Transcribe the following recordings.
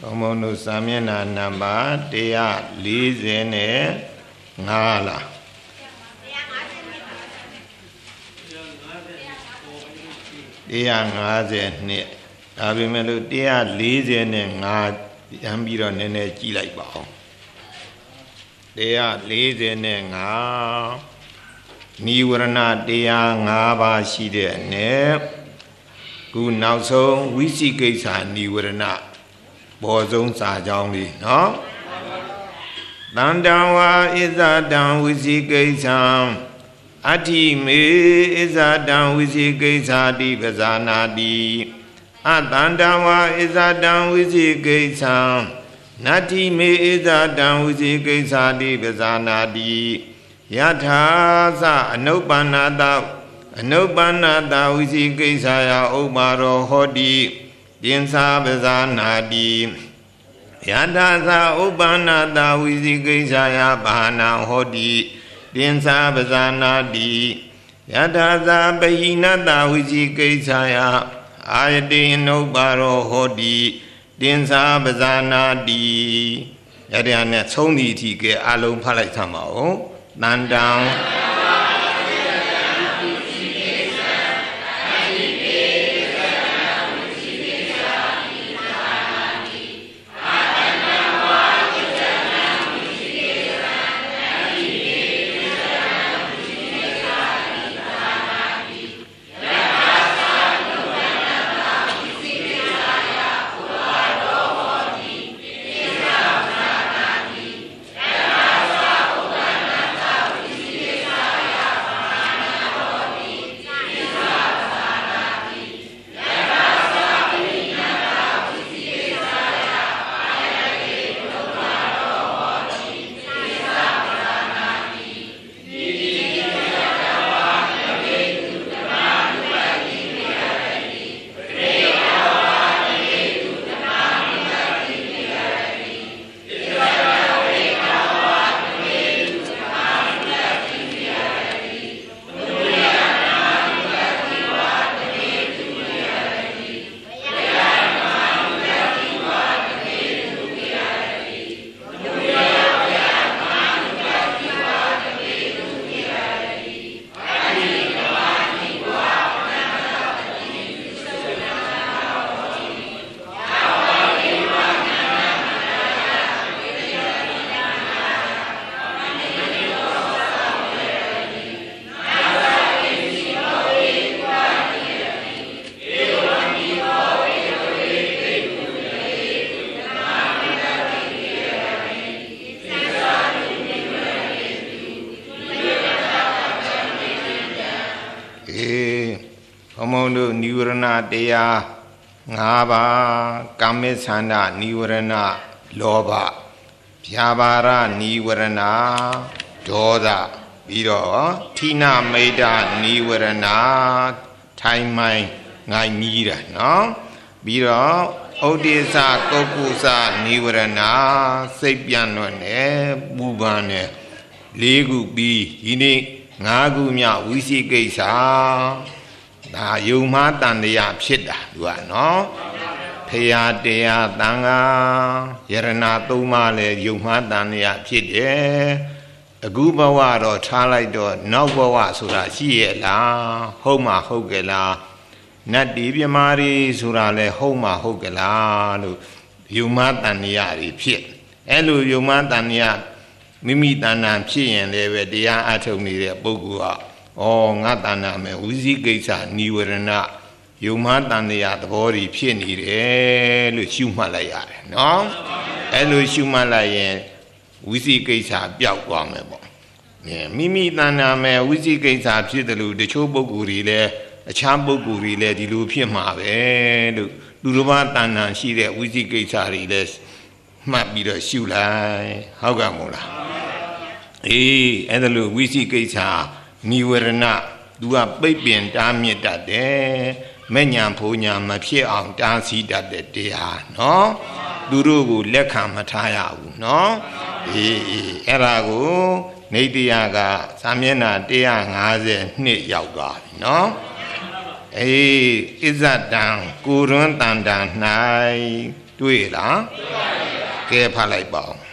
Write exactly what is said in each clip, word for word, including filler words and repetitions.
ဘုံတို့စာမျက်နှာနံပါတ်one fortyနဲ့fiveလားone fifty-twoဒါပေမဲ့လို့one fortyနဲ့fiveရမ်းပြီးတော့နည်းနည်းကြည့်လိုက်ပါဦးone fortyနဲ့fiveနိဝရဏတရားfiveပါးရှိတဲ့နဲ့ခုနောက်ဆုံးဝိသိကိစ္စနိဝရဏပေါ်ဆုံးစာကြောင်းလေးနော်တန္တံဝါဣဇတံဝိသိကိစ္စံအဋ္ဌိမေဣဇတံဝိသိကိစ္စတိပဇာနာတိအတန္တံဝါဣဇတံဝိသိကိစ္စံနတ္တိမေဣဇတံဝိသိကိစ္စတိပဇာနာတိယထာသအနုပ္ပန္နတအနုပ္ပန္နတဝိသိကိစ္စယဥပ္ပါရောဟောတိတင်္စာပဇာနာတိယထာသဥပ္ပန္နတဝိသိကိစ္စယဘာနာဟောတိတင်္စာပဇာနာတိယထာသပဟိနတဝိသိကိစ္စယအာယတိအနုပ္ပါရောဟောတိတင်္စာပဇာနာတိရတဲ့နဲ့သုံးဒီအထိကအလုံးဖတ်လိုက်သမှာအောင်တန်တံနိဝရဏတရားfiveပါးကာမေသန္တာနိဝရဏလောဘဗျာပါဒနိဝရဏဒေါသပြီးတော့ဌိနမိတ်တနိဝရဏထိုင်မိုင်းငိုင်မြည်တာနော်ပြီးတော့ဥဒိစ္စကုက္ကုစနိဝရဏစိတ်ပြန့်လွတ်နေပူပန်နေ၄ခုပြီးဒီနေ့၅ခုမြောက်ဝိသိကိစ္စဒါယုံမှားတန်တရားဖြစ်တာသူကနော်ဖရာတရားတန်ခါယရဏသုံးပါးလဲယုံမှားတန်တရားဖြစ်တယ်အခုဘဝတော့ထားလိုက်တော့နောက်ဘဝဆိုတာရှိရဲ့လားဟုတ်မှာဟုတ်ကဲ့လားနတ်ဒီပြမာရီဆိုတာလဲဟုတ်မှာဟုတ်ကဲ့လားလို့ယုံမှားတန်တရားတွေဖြစ်အဲ့လိုယုံမှားတန်တရားမိမိတဏ္ဍာဖြစ်ရင်လည်းပဲတရားအထုတ်နေတဲ့ပုဂ္ဂိုလ်ဟာဩငါတဏ္ဍာမယ်ဝိသိကိစ္စနိဝရဏယုံမှားတန်တရားသဘောတွေဖြစ်နေတယ်လို့ရှုမှတ်လိုက်ရတယ်နော်အဲ့လိုရှုမှတ်လိုက်ရင်ဝိသိကိစ္စပျောက်သွားမယ်ပေါ့မိမိတဏ္ဍာမယ်ဝိသိကိစ္စဖြစ်တယ်လို့တချို့ပုဂ္ဂိုလ်တွေလည်းအခြားပုဂ္ဂိုလ်တွေလည်းဒီလိုဖြစ်မှာပဲလို့လူတစ်ပါးတဏ္ဍာရှိတဲ့ဝိသိကိစ္စတွေလည်းမှတ်ပြီးတော့ရှုလိုက်ဟုတ်ကဲ့မို့လားအေးအဲ့ဒါလို့ဝိသိကိစ္စနိဝရဏသူကပိတ်ပင်တားမြစ်တတ်တယ်မဲ့ညာဖူညာမဖြစ်အောင်တားဆီးတတ်တဲ့တရားနော်သူတို့ကိုလက်ခံမထားရဘူးနော်အေးအေးအဲ့ဒါကိုနေတရားကစာမျက်နှာone fifty-twoရောက်သွားပြီနော်အေးဣဇတံကိုရွန်းတန်တံ၌တွေ့လားကဲဖတ်လိုက်ပါဦး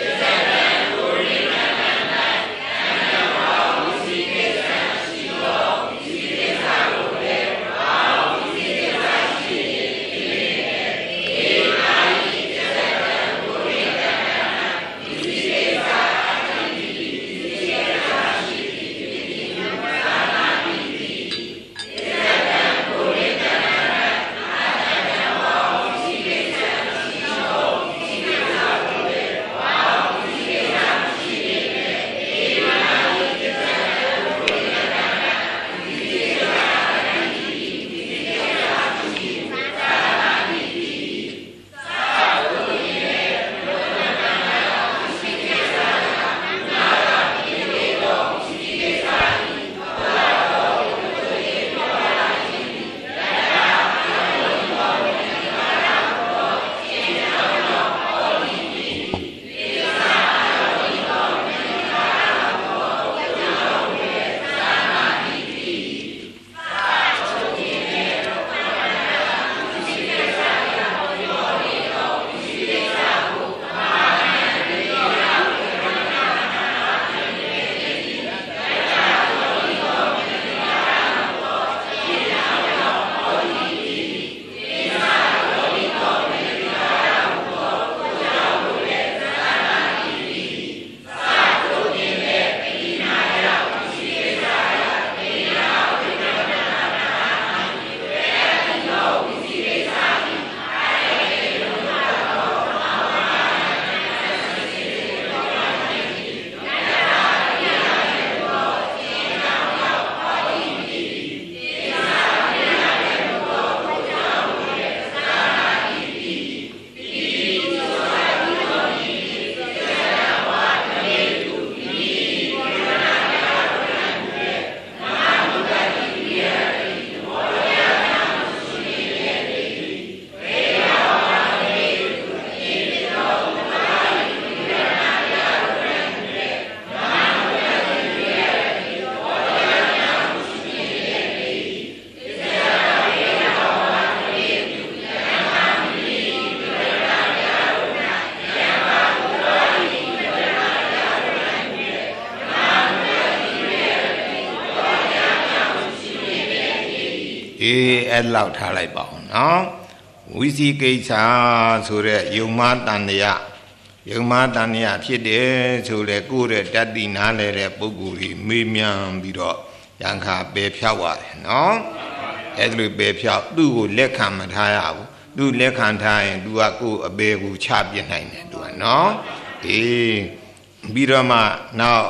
အေးအဲ့လောက်ထားလိုက်ပါအောင်နော်ဝိသိကိစ္စဆိုတဲ့ယုံမတန်တရားယုံမတန်တရားဖြစ်တယ်ဆိုတဲ့ကိုယ့်ရဲ့တတ္တိနားလဲတဲ့ပုဂ္ဂိုလ်ကြီးမေးမြန်းပြီးတော့ရံခါပယ်ဖြောက်ရတယ်နော်အဲ့ဒါလိုပယ်ဖြောက်သူ့ကိုလက်ခံမထားရဘူးသူလက်ခံထားရင် तू ကကိုယ်အပေကိုချပြနိုင်တယ် तू ကနော်အေးပြီးတော့မှနောက်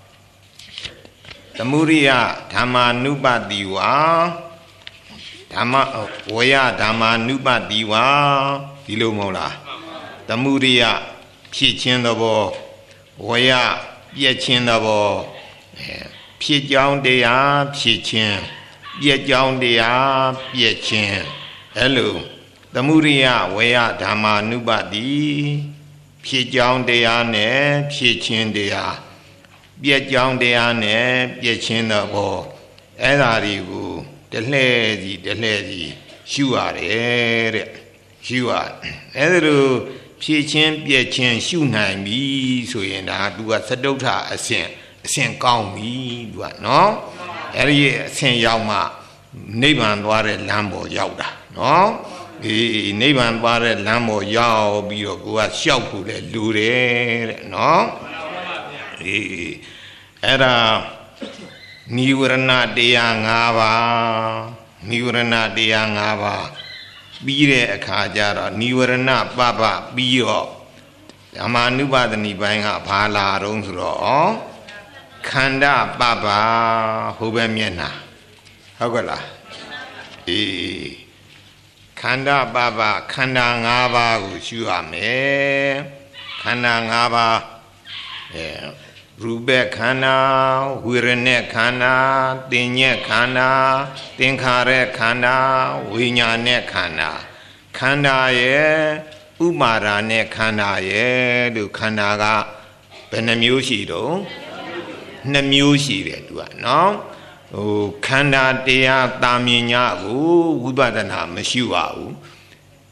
သမုရိယဓမ္မာနုပတိဝါဓမ္မဝေယဓမ္မာနုပတိဝါဒီလိုမဟုတ်လားသမုရိယဖြစ်ခြင်းသဘောဝေယပြည့်ခြင်းသဘောဖြစ်ကြောင်းတရားဖြစ်ခြင်းပြည့်ကြောင်းတရားပြည့်ခြင်းအဲ့လိုသမုရိယဝေယဓမ္မာနုပတိဖြစ်ကြောင်းတရားနဲ့ဖြစ်ခြင်းတရားပြည့်ကြောင်းတရားနဲ့ပြည့်ခြင်းသဘောအဲ့ဓာတွေကိုတလှဲ့စီတလှဲ့စီရှုရတယ်တဲ့ရှုရအဲ့ဒါလိုဖြည့်ချင်းပြည့်ချင်းရှုနိုင်ပြီဆိုရင်ဒါသူကသတုဋ္ဌအဆင့်အဆင့်ကောင်းပြီသူကနော်အဲ့ဒီအဆင့်ရောက်မှနိဗ္ဗာန်သွားတဲ့လမ်းပေါ်ရောက်တာနော်အေးနိဗ္ဗာန်သွားတဲ့လမ်းပေါ်ရောက်ပြီးတော့ကိုကရှောက်ဖို့လေလူတယ်တဲ့နော်အေးအဲ့ဒါနိဝရဏတရား၅ပါးနိဝရဏတရား၅ပါးပြီးတဲ့အခါကျတော့နိဝရဏပပပြီးတော့ဓမ္မာနုပဒနိပိုင်းကဘာလာတော့ဆိုတော့ခန္ဓာပပဟိုဘက်မျက်နှာဟုတ်ကဲ့လားအေးခန္ဓာပပခန္ဓာ၅ပါးကိုရှုရမယ်ခန္ဓာ၅ပါးအဲရူပခန္ဓာဝေရณะခန္ဓာတင်ညက်ခန္ဓာသင်္ခါရခန္ဓာဝိညာณะခန္ဓာခန္ဓာရဲ့ဥပါဒာနဲ့ခန္ဓာရဲ့လို့ခန္ဓာကဘယ်နှမျိုးရှိတော့နှစ်မျိုးရှိတယ်သူကနော်ဟိုခန္ဓာတရားတာမြင်ညာကိုဝိပဿနာမရှိပါဘူးဥ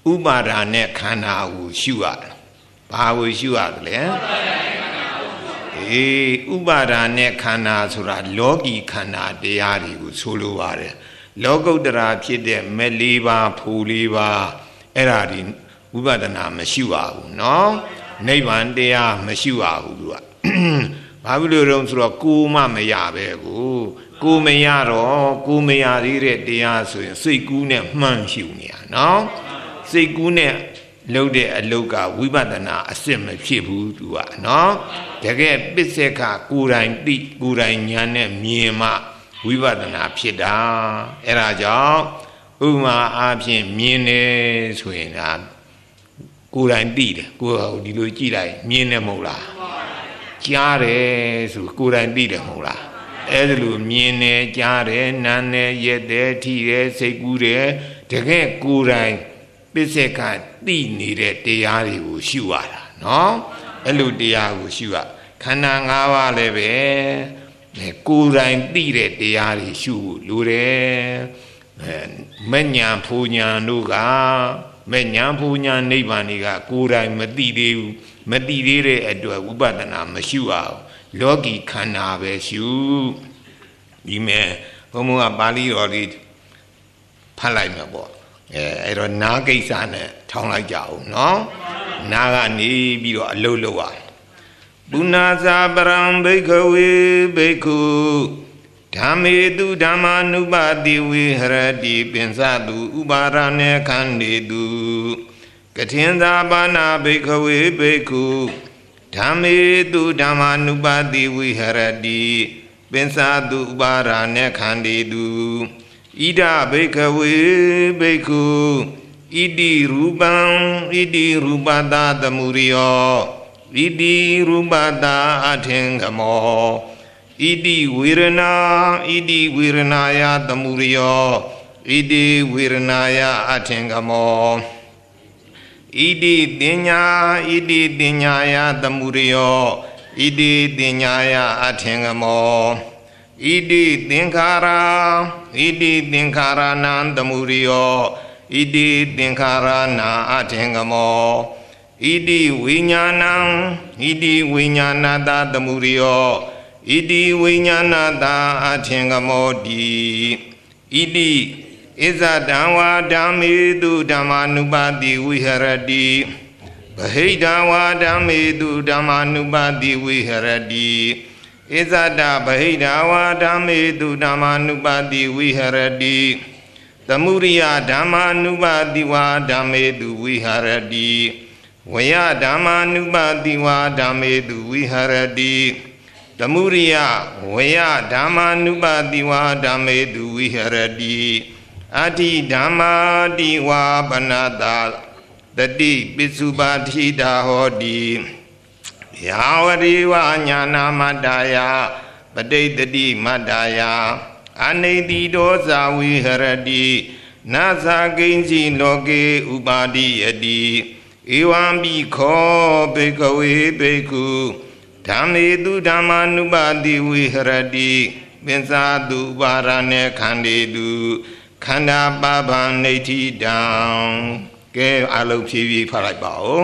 ဥပါဒာနဲ့ခန္ဓာကိုရှုရတယ်ဘာကိုရှုရတယ်လဲအေးဥပါဒာနဲ့ခန္ဓာဆိုတာလောကီခန္ဓာတရားတွေကိုဆိုလိုပါတယ်လောကုတ္တရာဖြစ်တဲ့မဲ့လေးပါးဖူလေးပါးအဲ့ဒါဒီဝိပဿနာမရှိပါဘူးเนาะနိဗ္ဗာန်တရားမရှိပါဘူးသူကဘာဖြစ်လို့လဲဆိုတော့ကိုမှမရပဲကိုကိုမရတော့ကိုမရသေးတဲ့တရားဆိုရင်စိတ်ကူးနဲ့မှန်းရှုနေရเนาะစိတ်ကူးနဲ့လုပ်တဲ့အလုပ်ကဝိပဿနာအစစ်မဖြစ်ဘူးသူကเนาะတကယ်ပစ္စေခကိုယ်တိုင်သိကိုယ်တိုင်ဉာဏ်နဲ့မြင်မှဝိပဿနာဖြစ်တာအဲ့ဒါကြောင့်ဥမာအားဖြင့်မြင်တယ်ဆိုရင်ဒါကိုယ်တိုင်သိတယ်ကိုယ်ဟိုဒီလိုကြည့်လိုက်မြင်တယ်မဟုတ်လားကြားတယ်ဆိုကိုယ်တိုင်သိတယ်မဟုတ်လားအဲ့ဒါလိုမြင်တယ်ကြားတယ်နားတယ်ရက်တယ်ထိတယ်စိတ်ကူးတယ်တကယ်ကိုယ်တိုင်ပစ္စေကသိနေတဲ့တရားတွေကိုရှုရတာเนาะအဲ့လိုတရားကိုရှုရခန္ဓာ၅ပါးလည်းပဲကိုယ်တိုင်သိတဲ့တရားတွေရှုဖို့လိုတယ်မဉ္ဇဉ်ဖူဉ္ဇဉ်တို့ကမဉ္ဇဉ်ဖူဉ္ဇဉ်နိဗ္ဗာန်တွေကကိုယ်တိုင်မသိသေးဘူးမသိသေးတဲ့အတွက်ဝိပဿနာမရှုအောင်လောကီခန္ဓာပဲရှုဒီမဲ့ဘုံဘုံကပါဠိတော်လေးဖတ်လိုက်မှာပေါ့အဲအဲ့တော့နာကိစ္စနဲ့ထောင်းလိုက်ကြအောင်နော်နာကနေပြီးတော့အလုတ်လောက်ရပုဏ္ဏစာပရံဘိက္ခဝေဘိက္ခုဓမ္မေတုဓမ္မာနုပါတိဝိဟရတိပင်စတုဥပါရณေခန္တေတုကထင်သာပါဏဘိက္ခဝေဘိက္ခုဓမ္မေတုဓမ္မာနုပါတိဝိဟရတိပင်စတုဥပါရณေခန္တေတုဣဒဘိက္ခဝေဘိက္ခုဣတိရူပံဣတိရူပတာသမုရိယောဣတိရူပတာအထင်ကမောဣတိဝေရဏဣတိဝေရဏယသမုရိယောဣတိဝေရဏယအထင်ကမောဣတိတင်ညာဣတိတင်ညာယသမုရိယောဣတိတင်ညာယအထင်ကမောဣတိသင်္ခါရာဣတိသင်္ခါရဏံသမုရိယောဣတိသင်္ခါရဏအထင်ကမောဣတိဝိညာဏံဣတိဝိညာဏတသမုရိယောဣတိဝိညာဏတအထင်ကမောတိဣတိဣဇဒံဝါဓမ္မေတုဓမ္မာနုပါတိဝိဟရတိဗဟိတံဝါဓမ္မေတုဓမ္မာနုပါတိဝိဟရတိဣဇဒဗဟိတဝါဓမ္မေတုဓမ္မာနုပါတိဝိဟရတိသမုရိယဓမ္မာနုပါတိဝါဓမ္မေတုဝိဟရတိဝယဓမ္မာနုပါတိဝါဓမ္မေတုဝိဟရတိသမုရိယဝယဓမ္မာနုပါတိဝါဓမ္မေတုဝိဟရတိအဋ္ဌိဓမ္မာတိဝါပနတာတတိပိစုပါတိတာဟောတိယာဝရိဝညာနာမတ္တယာပဋိတတိမတ္တယာအနိတိဒောဇာဝိဟရတိနာသကိဉ္စီလောကေဥပါတိယတိဧဝံပိခောဘိက္ခဝေဘိက္ခုဓမ္မေတုဓမ္မာနုပါတိဝိဟရတိပင်စတုဥပါရณေခန္တေတုခန္ဓာပဗံနေဋ္ဌိတံကဲအလုံးဖြည်းဖြည်းဖတ်လိုက်ပါဦး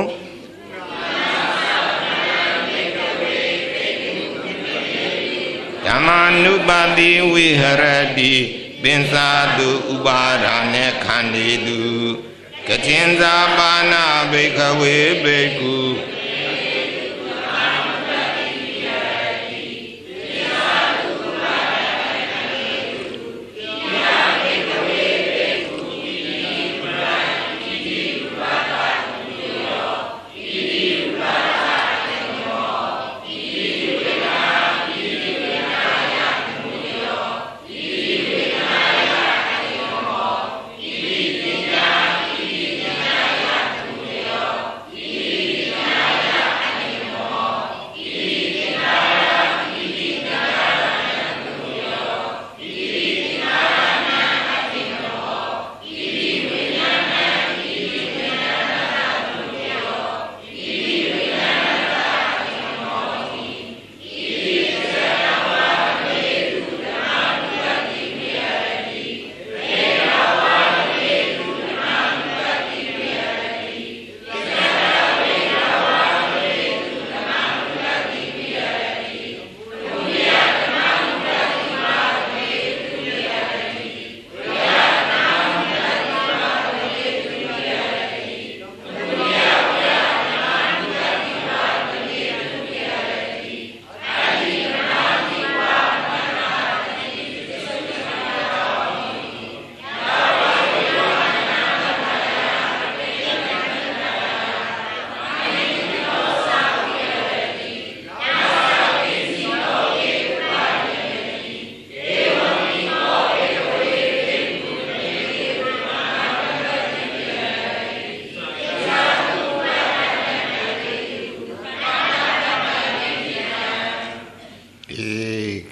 ဓမ္မာနုပါတိဝိဟရတိပင်စတုဥပါရณေခန္တေတုကထင်သာပါဏဘိက္ခဝေဘိက္ခု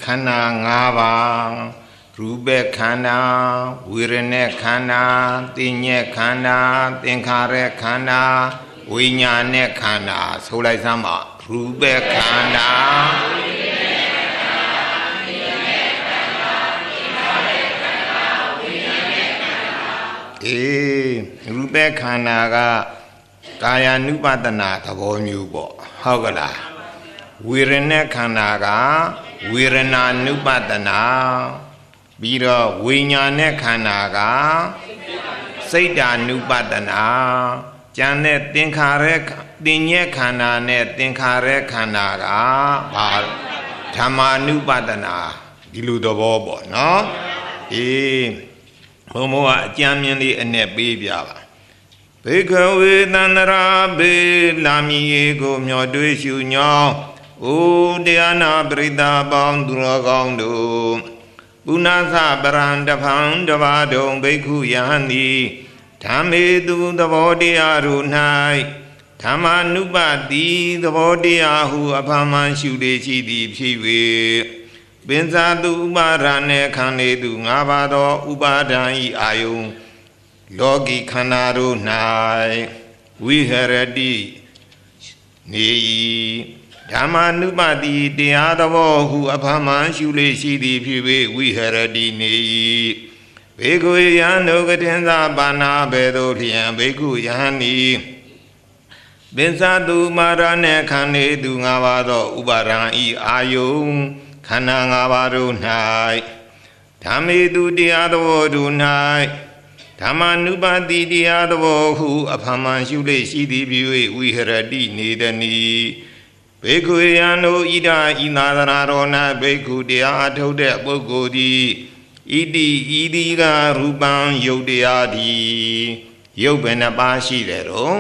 ခန္ဓာ၅ပါးရူပခန္ဓာဝေရณะခန္ဓာသိဉ္ဇခန္ဓာသင်္ခါရခန္ဓာဝိညာณะခန္ဓာဆိုလိုက်စမ်းပါရူပခန္ဓာအေးရူပခန္ဓာကကာယ ानु ပတနာသဘောမျိုးပေါ့ဟုတ်ကလားဝေရณะခန္ဓာကဝေရဏ ानु ပတနာပြီးတော့ဝိညာณะခန္ဓာကစိတ် ानु ပတနာကျန်တဲ့သင်္ခါရသင်ញခန္ဓာနဲ့သင်္ခါရခန္ဓာကဘာဓမ္မာ ानु ပတနာဒီလိုသဘောပေါ့နော်အေးဘုံဘုံကအကြံမြင်လေးအနဲ့ပေးပြပါဘေခဝေသန္တရာဘေလာမီယေကိုမျောတွေးရှုညောင်းအိုတရားနာပရိသတ်ပေါင်းသူတော်ကောင်းတို့ပုဏ္ဏသပရံတဖန်တပါဒုံဘိက္ခုယဟန်သည်ဓမ္မေသူသဘောတရားတို့၌ဓမ္မာနုပတိသဘောတရားဟုအဖန်မှန်ရှုလေရှိသည်ဖြစ်၍ပင်စာသူဥပါဒာနှင့်ခန္ဓေသူငါးပါးသောဥပါဒံဤအာယုံလောကီခန္ဓာတို့၌ဝိဟရတိနေ၏ဓမ္မာနုပတိတရားသဘောဟုအဖန်မှန်ရှုလေရှိသည်ဖြစ်၍ဝိဟရတိနေ၏ဘေကုယံဒုက္ခတင်္စပါဏာဘေသောဖြင့်ဘေကုယဟန်ဤပင်စာသူမာရနှင့်ခန္ဓေသူငါးပါးသောဥပါဒံဤအာယုံခန္ဓာ၅ပါးတို့၌ဓမ္မေသူတရားသဘောတို့၌ဓမ္မာနုပတိတရားသဘောဟုအဖန်မှန်ရှုလေရှိသည်ဖြစ်၍ဝိဟရတိနေတနီဘေကုယံတို့ဣဒာဤသာသနာတော်၌ဘေကုတရားအထုတ်တဲ့ပုဂ္ဂိုလ်သည်ဣတိဤဒီကရူပံယုတ်တရားသည်ယုတ်ဘယ်နှပါးရှိတယ်တော့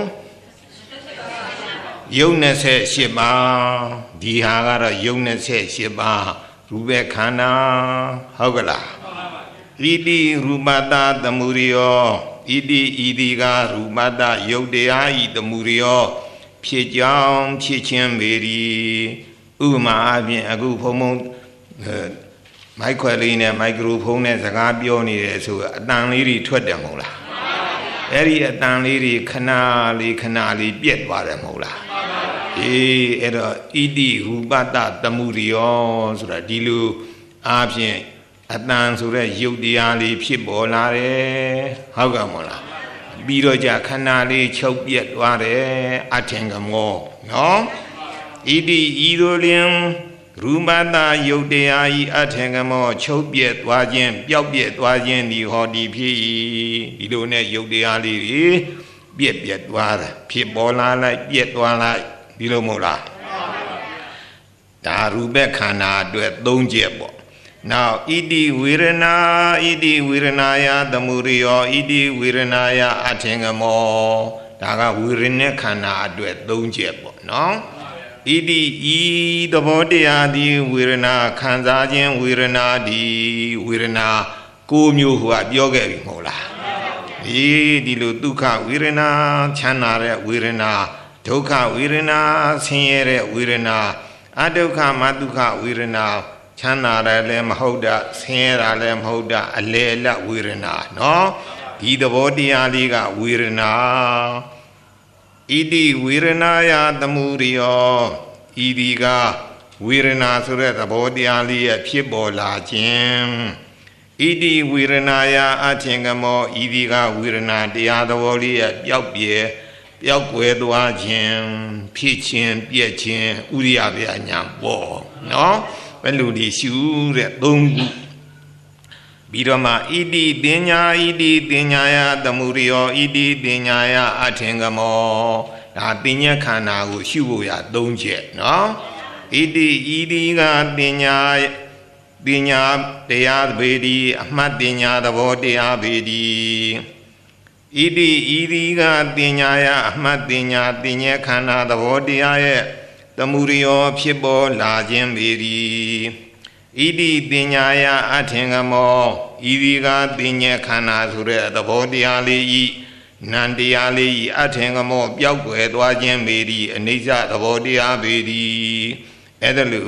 ယုတ်၂၈ပါးဒီဟာကတော့ယုတ်၂၈ပါးရူပခန္ဓာဟုတ်ကလားဣတိရူပတသမှုရိယောဣတိဤဒီကရူပတယုတ်တရားဤသမှုရိယောဖြစ်ကြောင်းဖြစ်ခြင်းပေသည်ဥပမာအပြင်အခုဖုံဖုံမိုက်ခွဲလေးနဲ့မိုက်ခရိုဖုန်းနဲ့စကားပြောနေတယ်ဆိုအတန်လေးတွေထွက်တယ်မဟုတ်လားအဲ့ဒီအတန်လေးတွေခဏလေးခဏလေးပြက်သွားတယ်မဟုတ်လားအေးအဲ့တော့ဣတိရူပတသမှုရိယောဆိုတာဒီလိုအားဖြင့်အတန်ဆိုတဲ့ယုတ်တရားလေးဖြစ်ပေါ်လာတယ်ဟုတ်ကဲ့မလားပြီးတော့じゃခဏလေးချုပ်ပြက်သွားတယ်အထင်ကမောနော်ဣတိဤတို့လျင်ရူပတယုတ်တရားဤအထင်ကမောချုပ်ပြက်သွားခြင်းပျောက်ပြက်သွားခြင်းဒီဟောဒီဖြစ်၏ဒီလိုနဲ့ယုတ်တရားလေးတွေပြက်ပြက်သွားတယ်ဖြစ်ပေါ်လာလိုက်ပြက်သွားလိုက်ဒီလိုမဟုတ်လားဒါရူပခန္ဓာအတွက်သုံးချက်ပေါ့နောက်ဣတိဝေရဏဣတိဝေရဏယသမှုရိယောဣတိဝေရဏယအထင်ကမောဒါကဝေရณะခန္ဓာအတွက်သုံးချက်ပေါ့နော်ဣတိဤသဘောတရားသည်ဝေရဏခံစားခြင်းဝေရဏသည်ဝေရဏကိုးမျိုးဟိုကပြောခဲ့ပြီမဟုတ်လားအေးဒီလိုဒုက္ခဝေရဏချမ်းသာတဲ့ဝေရဏဒုက္ခဝေရဏဆင်းရဲတဲ့ဝေရဏအဒုက္ခမဒုက္ခဝေရဏချမ်းသာတယ်လည်းမဟုတ်တာဆင်းရဲတာလည်းမဟုတ်တာအလေလတ်ဝေရဏနော်ဒီသဘောတရားလေးကဝေရဏဣတိဝေရဏယသမှုရိယောဤဒီကဝေရဏဆိုတဲ့သဘောတရားလေးရဲ့ဖြစ်ပေါ်လာခြင်းဣတိဝေရဏယအထင်ကမောဤဒီကဝေရဏတရားသဘောလေးရဲ့ပျောက်ပြဲပျောက်ကွယ်သွားခြင်းဖြစ်ခြင်းပြည့်ခြင်းဥရိယဗျာညာပေါ့နော်ဘယ်လိုဒီရှုတဲ့သုံးခုပြီးတော့မှဣတိတင်ညာဣတိတင်ညာယသမှုရိယောဣတိတင်ညာယအထင်ကမောဒါတင်ညာခန္ဓာကိုရှုဖို့ရသုံးချက်နော်ဣတိဤဒီကတင်ညာတင်ညာတရားဗေဒီအမှတ်တင်ညာသဘောတရားဗေဒီဣတိဤဒီကတင်ညာယအမှတ်တင်ညာတင်ညာခန္ဓာသဘောတရားရဲ့သမှုရိယောဖြစ်ပေါ်လာခြင်းပေသည်ဣတိတင်ညာယအထင်ကမောဤဒီကတင်ညာခန္ဓာဆိုတဲ့သဘောတရားလေးဤနံတရားလေးဤအထင်ကမောပျောက်ကွယ်သွားခြင်းပေသည်အနိစ္စသဘောတရားပေသည်အဲ့ဒါလို့ဣ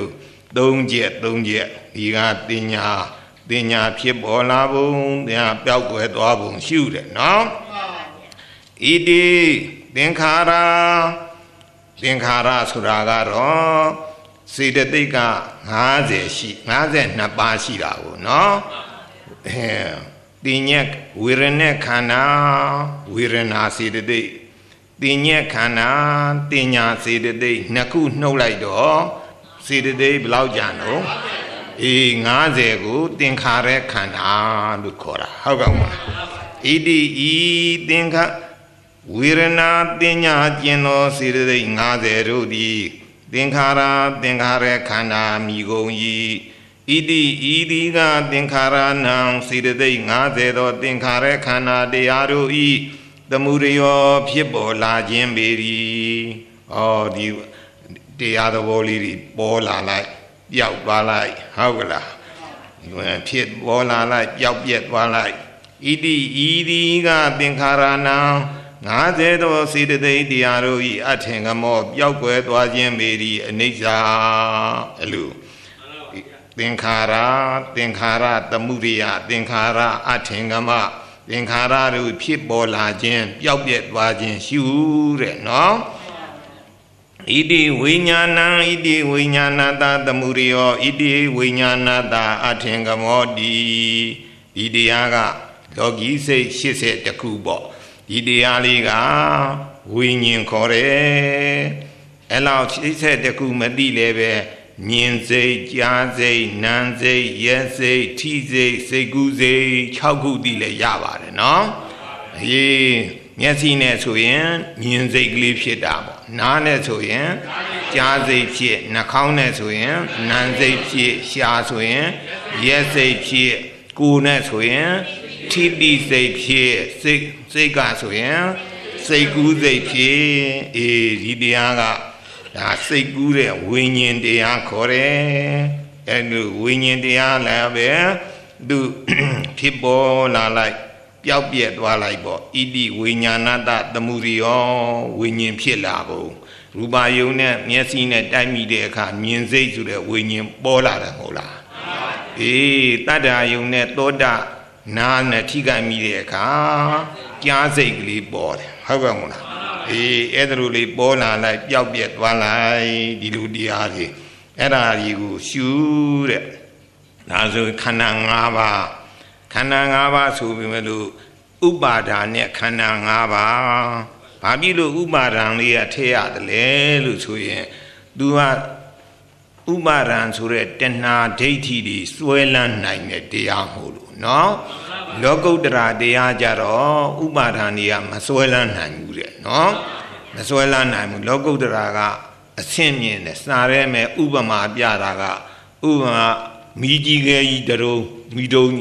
သုံးချက်သုံးချက်ဒီကတင်ညာတင်ညာဖြစ်ပေါ်လာပုံညာပျောက်ကွယ်သွားပုံရှုတယ်နော်ဣတိသင်္ခါရသင်္ခါရဆိုတာကတော့စေတသိက်က၅၀ရှိ၅၂ပါးရှိတာကိုနော်အဲတင်ညက်ဝေရณะခန္ဓာဝေရဏစေတသိက်တင်ညက်ခန္ဓာတင်ညာစေတသိက်နှစ်ခုနှုတ်လိုက်တော့စေတသိက်ဘယ်လောက်ကြာတော့အေး၅၀ကိုသင်္ခါရခန္ဓာလို့ခေါ်တာဟုတ်ကဲ့မလားဣတိဤသင်္ခါဝေရဏတင်ညာကျင်သောစေတသိက်၅၀တို့သည်သင်္ခါရသင်္ခါရခန္ဓာမိကုန်၏ဣတိဤဒီကသင်္ခါရနံစေတသိက်၅၀သောသင်္ခါရခန္ဓာတရားတို့ဤသမုဒယောဖြစ်ပေါ်လာခြင်းပေ၏ဩဒီတရားသဘောလေးတွေပေါ်လာလိုက်ပျောက်သွားလိုက်ဟုတ်ကလားဖြစ်ပေါ်လာလိုက်ပျောက်ပြက်သွားလိုက်ဣတိဤဒီကသင်္ခါရနံ၅၀သောစေတသိက်တရားတို့ဤအထင်ကမောပျောက်ကွယ်သွားခြင်းပေ၏အနိစ္စအလိုသင်္ခါရသင်္ခါရသမုဒယသင်္ခါရအထင်ကမသင်္ခါရတို့ဖြစ်ပေါ်လာခြင်းပျောက်ပြက်သွားခြင်းရှုတဲ့နော်ဣတိဝိညာဏံဣတိဝိညာဏတသမုဒယောဣတိဝိညာဏတအထင်ကမောတိဒီတရားကလောကီစိတ်၈၀ခုပေါ့ဒီတရားလေးကဝိညာဉ်ခေါ်တယ်အဲ့လောက်၈၀ခုမသိလည်းပဲမြင်စိတ်ကြားစိတ်နာမ်စိတ်ရဲစိတ်ထိစိတ်စိတ်ကူးစိတ်၆ခုသိလည်းရပါတယ်နော်အေးမျက်စိနဲ့ဆိုရင်မြင်စိတ်ကလေးဖြစ်တာပေါ့နားနဲ့ဆိုရင်ကြားစိတ်ဖြစ်နှာခေါင်းနဲ့ဆိုရင်နာမ်စိတ်ဖြစ်ရှားဆိုရင်ရဲစိတ်ဖြစ်ကိုယ်နဲ့ဆိုရင်ထိတိစိတ်ဖြစ်စိတ်စိတ်ကဆိုရင်စိတ်ကူးစိတ်ဖြစ်အေးဒီတရားကဒါစိတ်ကူးတဲ့ဝိညာဉ်တရားခေါ်တယ်အဲ့လိုဝိညာဉ်တရားလည်းပဲသူဖြစ်ပေါ်လာလိုက်ပျောက်ပြက်သွားလိုက်ပေါ့ဣတိဝိညာဏတသမုဒယောဝိညာဉ်ဖြစ်လာပုံရူပယုံနဲ့မျက်စိနဲ့တိုက်မိတဲ့အခါမြင်စိတ်ဆိုတဲ့ဝိညာဉ်ပေါ်လာတယ်မဟုတ်လားအေးတတ္တယုံနဲ့သောတာနာနဲ့ထိခိုက်မိတဲ့အခါကြားစိတ်ကလေးပေါ်တယ်ဟုတ်ကဲ့မလားအေးအဲ့ဒါလိုလေးပေါ်လာလိုက်ပျောက်ပြက်သွားလိုက်ဒီလိုတရားတွေအဲ့ဒါကြီးကိုရှုတဲ့ဒါဆိုခန္ဓာ၅ပါးခန္ဓာ၅ပါးဆိုပြီးမလို့ဥပါဒါနဲ့ခန္ဓာ၅ပါးဘာဖြစ်လို့ဥပါဒံလေးကထည့်ရတယ်လဲလို့ဆိုရင် तू ကဥပါဒံဆိုတဲ့တဏှာဒိဋ္ဌိတွေစွဲလန်းနိုင်တဲ့တရားမဟုတ်လို့နော်လောကုတ္တရာတရားကြတော့ဥပါဒံတွေကမစွဲလန်းနိုင်ဘူးတဲ့နော်မစွဲလန်းနိုင်ဘူးလောကုတ္တရာကအဆင့်မြင့်တယ်စားရဲမဲ့ဥပမာပြတာကဥပမာမိကြီးခဲကြီးတရုံမိတုံး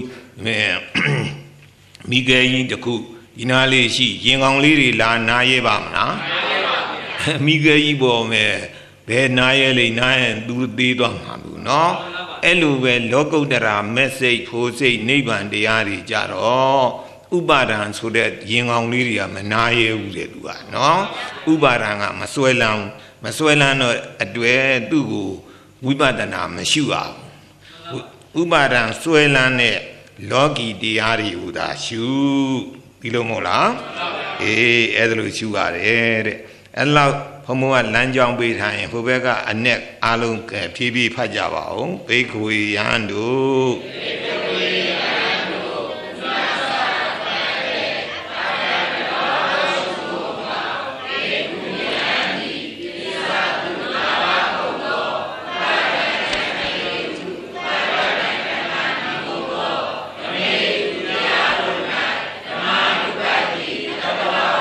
မိခဲကြီးတခုဒီနာလေးရှိရင်ကောင်လေးတွေလာနားရဲပါမလားမိခဲကြီးပေါ်မဲ့ဘယ်နားရဲလိမ့်နားရင်သူသေးသွားမှာဘူးနော်အဲ့လိုပဲလောကုတ္တရာမက်စိတ်ဖို့စိတ်နိဗ္ဗာန်တရားတွေကြတော့ဥပါဒံဆိုတဲ့ရင်ကောင်လေးတွေကမနာရဲဘူးတဲ့သူကနော်ဥပါဒံကမစွဲလန်းမစွဲလန်းတော့အတွေ့သူ့ကိုဝိပဿနာမရှိအောင်ဥပါဒံစွဲလန်းတဲ့လောကီတရားတွေဟူတာရှုဒီလိုမဟုတ်လားအေးအဲ့ဒါလိုရှုရတယ်တဲ့အဲ့လောက်ဘုံဘုံကလမ်းကြောင်းပေးထားရင်ဟိုဘက်ကအ내အားလုံးဖြည်းဖြည်းဖတ်ကြပါဦးဘိက္ခဝေယံတို့ဘိက္ခဝေယံတို့သစ္စာပတ္တေအာရတောသုဘာဧကုညံတိသစ္စာသုနာဘုဒ္ဓောပါရဏေတုပါရဏေကနာတိဘုဒ္ဓောဓမေတုတရားတို့၌ဓမ္မနုပတ္တိသတ္တဝါ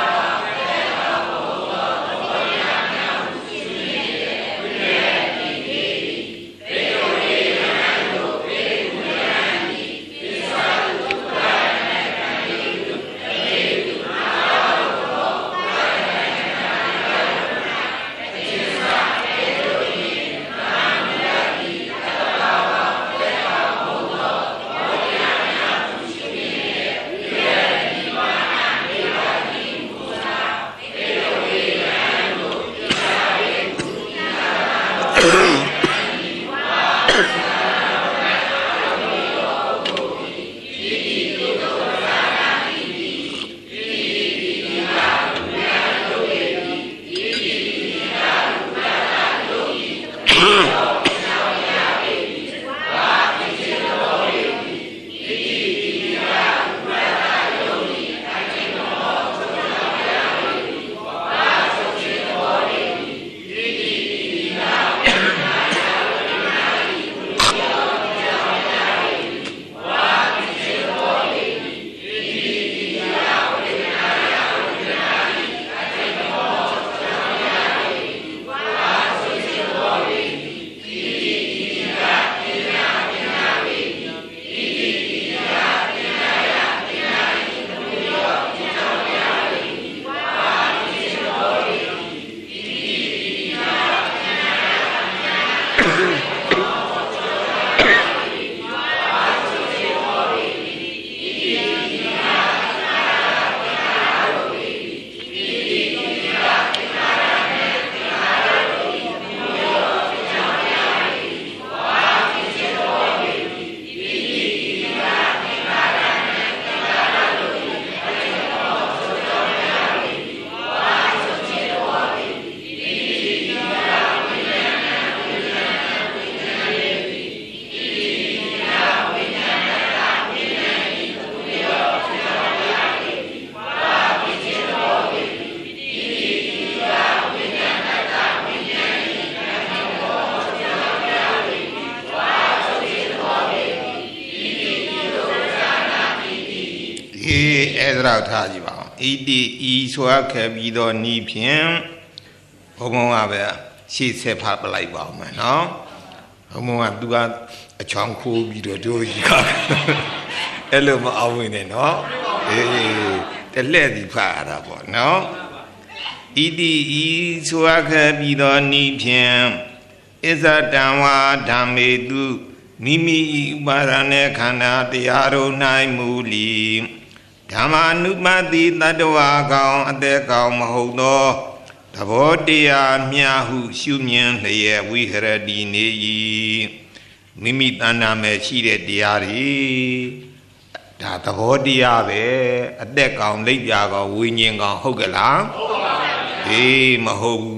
တော့ထားကြည့်ပါဦးဣတိဤဆိုအပ်ခဲ့ပြီးတော့ဤဖြင့်ဘုံဘုံကပဲရှေ့ဆက်ဖတ်ပလိုက်ပါဦးမယ်နော်ဘုံဘုံကသူကအချောင်းခိုးပြီးတော့တို့ကြီးကအဲ့လိုမအောင်ဝင်နဲ့နော်အေးတလှည့်စီဖတ်ရတာပေါ့နော်ဣတိဤဆိုအပ်ခဲ့ပြီးတော့ဤဖြင့်ဣဇတံဝါဓမ္မေတုမိမိဥပါဒณะခန္ဓာတရားတို့၌မူလီဓမ္မာနုပတိတတ္တဝါကောင်အသက်ကောင်မဟုတ်သောသဘောတရားမြဟုရှုမြင်လျက်ဝိဟရတိနေ၏မိမိတဏ္ဍာမဲ့ရှိတဲ့တရားတွေဒါသဘောတရားပဲအသက်ကောင်လိပ်ပြကောင်ဝိညာဉ်ကောင်ဟုတ်ကလားဟုတ်ပါဘူးအေးမဟုတ်ဘူး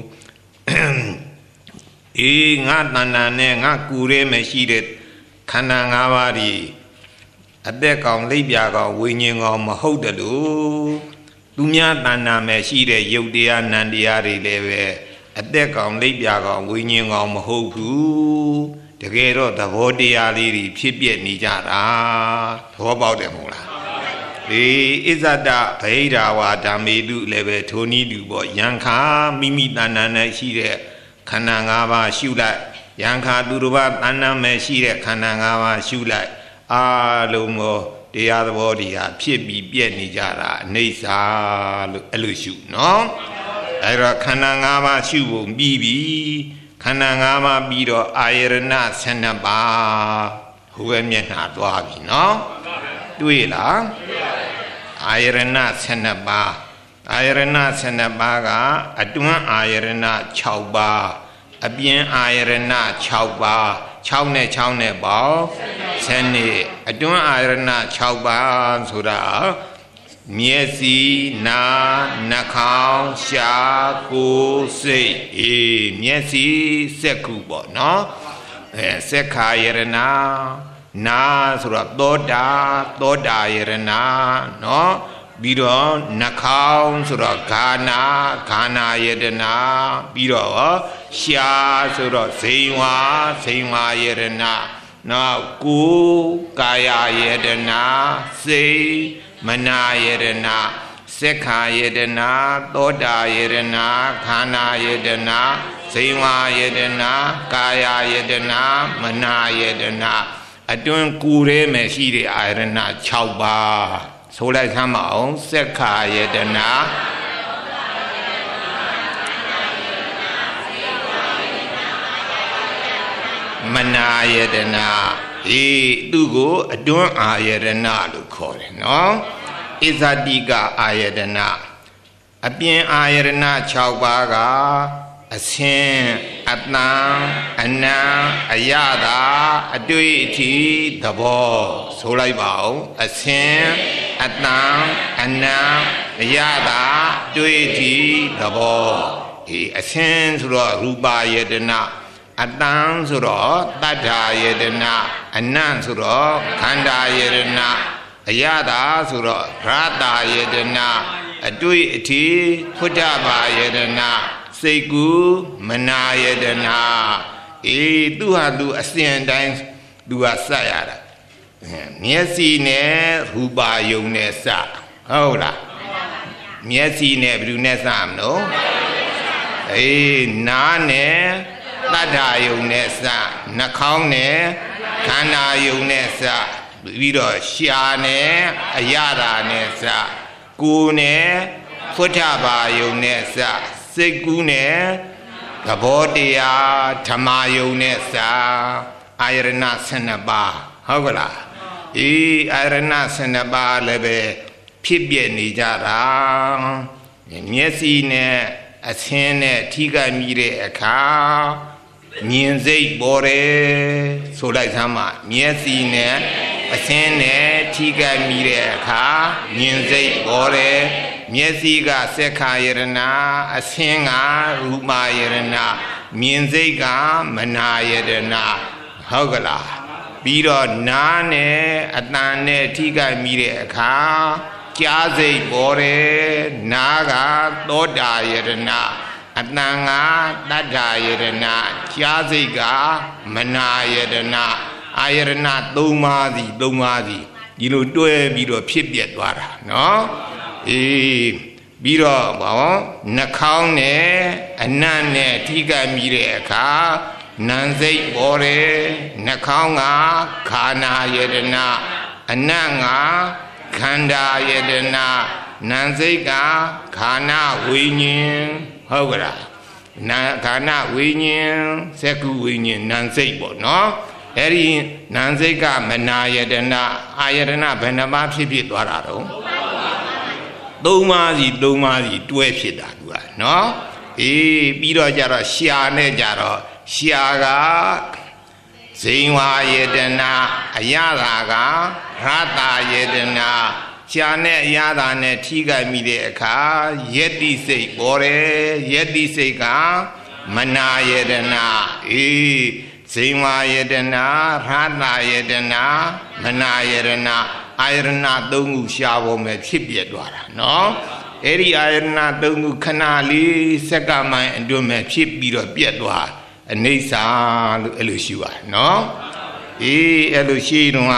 အေးငါတဏ္ဍာနဲ့ငါကူရဲမဲ့ရှိတဲ့ခန္ဓာ၅ပါးဒီအသက်ကောင်လိပ်ပြကောင်ဝိညာဉ်ကောင်မဟုတ်တယ်လို့သူများတဏ္ဍာမဲ့ရှိတဲ့ယုတ်တရားနံတရားတွေလည်းပဲအသက်ကောင်လိပ်ပြကောင်ဝိညာဉ်ကောင်မဟုတ်ဘူးတကယ်တော့သဘောတရားလေးတွေဖြစ်ပြနေကြတာသဘောပေါက်တယ်မဟုတ်လားဒီဣဇဒဗိဓာဝါဓမ္မေတုလည်းပဲထိုနည်းတူပေါ့ယံခာမိမိတဏ္ဍာနဲ့ရှိတဲ့ခန္ဓာ၅ပါးရှုလိုက်ယံခာသူတစ်ပါးတဏ္ဍာမဲ့ရှိတဲ့ခန္ဓာ၅ပါးရှုလိုက်အာလုံးမောတရားသဘောတရားဖြစ်ပြီးပြည့်နေကြတာအနိစ္စလို့အဲ့လိုရှုနော်အဲ့တော့ခန္ဓာ၅ပါးရှုဖို့ပြီးပြီခန္ဓာ၅ပါးပြီးတော့အာယရဏ၁၂ပါးဟိုပဲမျက်နှာသွားပြီနော်တွေ့လားအာယရဏ၁၂ပါးအာယရဏ၁၂ပါးကအတွင်းအာယရဏ၆ပါးအပြင်အာယရဏ၆ပါး၆နဲ့၆နဲ့ပေါ့ဆယ်နှစ်အတွင်းအာယရဏ၆ပါးဆိုတာမျက်စိနာနှာခေါင်းရှားကိုယ်စိတ်အေးမျက်စိစက္ခုပေါ့နော်အဲစက္ခာယရဏနာဆိုတော့သောတာသောတာယရဏနော်ပြီးတော့နှာခေါင်းဆိုတော့ဂာနာဂာနာယတနာပြီးတော့ရှားဆိုတော့ဇိဝါဇိဝါယတနာနောက်ကိုယ်ကာယယတနာစိတ်မနာယတနာစက္ခာယတနာသောတာယတနာခန္ဓာယတနာဇိဝါယတနာကာယယတနာမနာယတနာအတွင်းကိုယ်ထဲမှာရှိတဲ့အာရဏ၆ပါးဆိုလိုက်ဆမ်းမအောင်စက္ခာယတနာမနာယတနာအေးသူကိုအတွင်းအာယတနာလို့ခေါ်တယ်နော်ဣဇတိကအာယတနာအပြင်အာယတနာ၆ပါးကအဆင်းအတန်အနံအယတာအတွေ့အထိသဘောဆိုလိုက်ပါဦးအဆင်းအတန်အနံအယတာတွေ့အထိသဘောဒီအဆင်းဆိုတော့ရူပါယတနာအတန်ဆိုတော့တတ္ထာယတနာအနံဆိုတော့ခန္ဓာယတနာအယတာဆိုတော့ရတာယတနာအတွေ့အထိဖုဒ္ဓဘာယတနာစိတ်ကူမနာယတနာအေးသူဟာသူအစဉ်တိုင်းသူကစရတာမျက်စိနဲ့ရူပါယုံနဲ့စဟုတ်လားမျက်စိနဲ့ဘယ်သူနဲ့စမလို့အေးနားနဲ့တတ္ထာယုံနဲ့စနှာခေါင်းနဲ့ခန္ဓာယုံနဲ့စပြီးတော့ရှာနဲ့အယတာနဲ့စကိုယ်နဲ့ဖုဒ္ဓဘာယုံနဲ့စစိတ်ကူးနဲ့သဘောတရားဓမ္မယုံနဲ့စာအာယရဏ၁၂ပါးဟုတ်ကလားအေးအာယရဏ၁၂ပါးလည်းပဲဖြစ်ပြနေကြတာမျက်စိနဲ့အဆင်းနဲ့ထိခိုက်မိတဲ့အခါမြင်စိတ်ပေါ်တယ်ဆိုလိုက်သမ်းမှာမျက်စိနဲ့အဆင်းနဲ့ထိခိုက်မိတဲ့အခါမြင်စိတ်ပေါ်တယ်မျက်စိကစက္ခာယရဏအဆင်းကရူပယရဏမြင်စိတ်ကမနာယရဏဟုတ်ကလားပြီးတော့နားနဲ့အတန်နဲ့ထိခိုက်မိတဲ့အခါကြားစိတ်ပေါ်တယ်နားကသောတာယရဏအတန်ကတတ္ထာယရဏကြားစိတ်ကမနာယရဏအာယရဏ၃ပါးစီ၃ပါးစီဒီလိုတွဲပြီးတော့ဖြစ်ပြသွားတာနော်အေးပြီးတော့ဘောနှာခေါင်းနဲ့အနံ့နဲ့ထိကပ်မိတဲ့အခါနံစိတ်ပေါ်တယ်နှာခေါင်းကခါနာယတနာအနံ့ကခန္ဓာယတနာနံစိတ်ကခါနာဝိညာဉ်ဟုတ်ကလားနာခန္ဓာဝိညာဉ်စက္ခုဝိညာဉ်နံစိတ်ပေါ့နော်အဲ့ဒီနံစိတ်ကမနာယတနာအာယတနာဘယ်နှပါးဖြစ်ဖြစ်သွားတာတော့သုံးပါးစီသုံးပါးစီတွဲဖြစ်တာသူကနော်အေးပြီးတော့ကြတော့ရှာနဲ့ကြတော့ရှာကဇိဝါယတနာအယတာကရတယတနာရှာနဲ့အယတာနဲ့ထိခိုက်မိတဲ့အခါယတ္တိစိတ်ပေါ်တယ်ယတ္တိစိတ်ကမနာယတနာအေးဇိဝါယတနာရတယတနာမနာယတနာအာယရဏသုံးခုရှားဖို့မဲ့ဖြစ်ပြသွားတာနော်အဲ့ဒီအာယရဏသုံးခုခဏလေးစက္ကမိုင်အတွင်းမဲ့ဖြစ်ပြီးတော့ပြတ်သွားအနိစ္စလို့အဲ့လိုရှိပါနော်အေးအဲ့လိုရှိတော့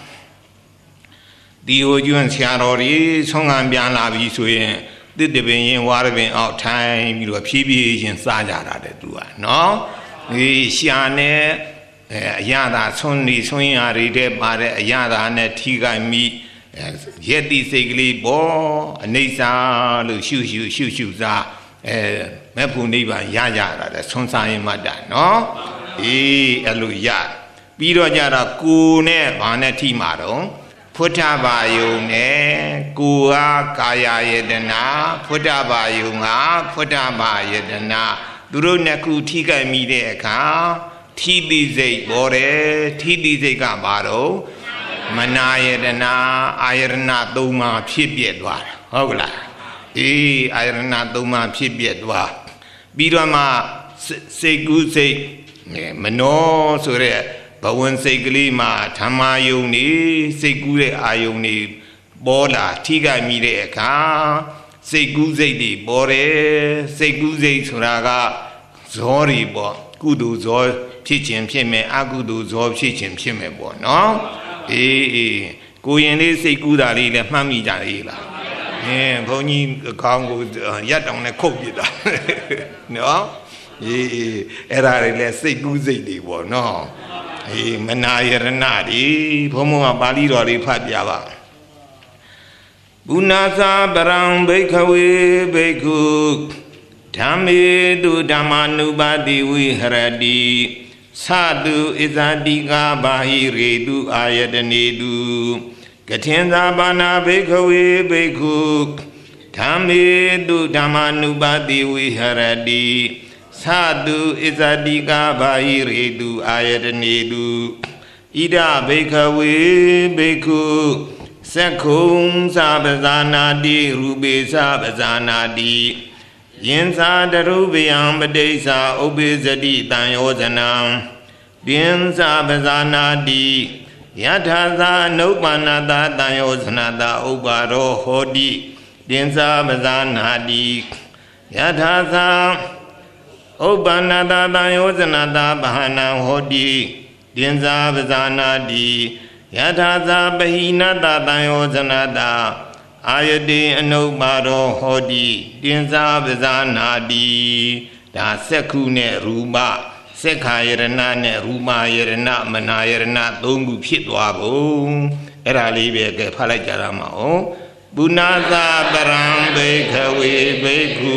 ဒီဟိုကျွန်းဆရာတော်ကြီးဆုံးခံပြန်လာပြီဆိုရင်တစ်တပင်ရင်ဝါရပင်အောက်ထိုင်ပြီးတော့ဖြည်းဖြည်းချင်းစားကြတာတဲ့သူကနော်အေးရှာနဲ့အဲအရသာဆွန်းနေဆွန်းရတွေတဲ့ပါတဲ့အရသာနဲ့ထိခိုက်မိယက်တိစိတ်ကလေးပေါ်အနိစ္စလို့ရှုရှုရှုရှုစားအဲမဲ့ဖို့နိဗ္ဗာန်ရကြတာတဲ့ဆွန်းစားရင်မှတ်တာနော်အေးအဲ့လိုရပြီးတော့ကြတော့ကိုယ်နဲ့ဘာနဲ့ထိမှာတော့ဖုဒ္ဓဘာယုံနဲ့ကိုယ်ဟာကာယယတနာဖုဒ္ဓဘာယုံဟာဖုဒ္ဓဘာယတနာသူတို့နှစ်ခုထိခိုက်မိတဲ့အခါထိတိစိတ်ပေါ်တယ်ထိတိစိတ်ကဘာတော့မနာယတနာအာယရဏသုံးပါးဖြစ်ပြသွားတာဟုတ်ကလားအေးအာယရဏသုံးပါးဖြစ်ပြသွားပြီးတော့မှစိတ်ကူးစိတ်မနောဆိုတဲ့ဘဝင်စိတ်ကလေးမှာဓမ္မယုံနေစိတ်ကူးတဲ့အာယုံနေပေါ်လာထိခိုက်မိတဲ့အခါစိတ်ကူးစိတ်တွေပေါ်တယ်စိတ်ကူးစိတ်ဆိုတာကဇောတွေပေါ့ကုသိုလ်ဇောဖြစ်ခြင်းဖြစ်မယ်အကုသိုလ်ဇောဖြစ်ခြင်းဖြစ်မယ်ပေါ့နော်အေးအေးကိုရင်လေးစိတ်ကူးတာလေးလည်းမှတ်မိကြသေးလားအင်းဘုန်းကြီးခေါင်းကိုရက်တောင်နဲ့ခုတ်ပြတာနော်အေးအေးအဲ့ဒါတွေလည်းစိတ်ကူးစိတ်တွေပေါ့နော်အေးမနာယရဏတွေဘုံဘုံကပါဠိတော်လေးဖတ်ပြပါပုဏ္ဏသာပရံဘိခဝေဘိက္ခုဓမ္မေတုဓမ္မာနုပါတိဝိဟရတိသတုဣဇာတိကာဘာဟိရေတုအာယတနေတုကထေနသာဘာနာဘိခဝေဘိက္ခုဓမ္မေတုဓမ္မာနုပါတိဝိဟရတိသတုဣဇာတိကာဘာဟိရေတုအာယတနေတုဣဒဘိခဝေဘိက္ခုသက္ခုံသပဇာနာတိရူပေသပဇာနာတိယင်္သာတရုပယံပဋိစ္ဆာဥပ္ပိစတိတံယောဇနံယင်္သာပဇာနာတိယထာသာအနုပ္ပန္နတာတံယောဇနတာဥပ္ပါရောဟောတိယင်္သာပဇာနာတိယထာသာဥပ္ပန္နတာတံယောဇနတာဗဟနံဟောတိယင်္သာပဇာနာတိယထာသာပဟိနတာတံယောဇနတာအာယတိအနုပ္ပါရောဟောတိတင်္စာပဇာနာတိဒါစက္ခုနဲ့ရူပစက္ခာယရဏနဲ့ရူပယရဏမနာယရဏသုံးခုဖြစ်သွားကုန်အဲ့ဒါလေးပဲကဲဖတ်လိုက်ကြရမှာဩပုဏ္ဏသာပရံဘိခဝေဘိက္ခု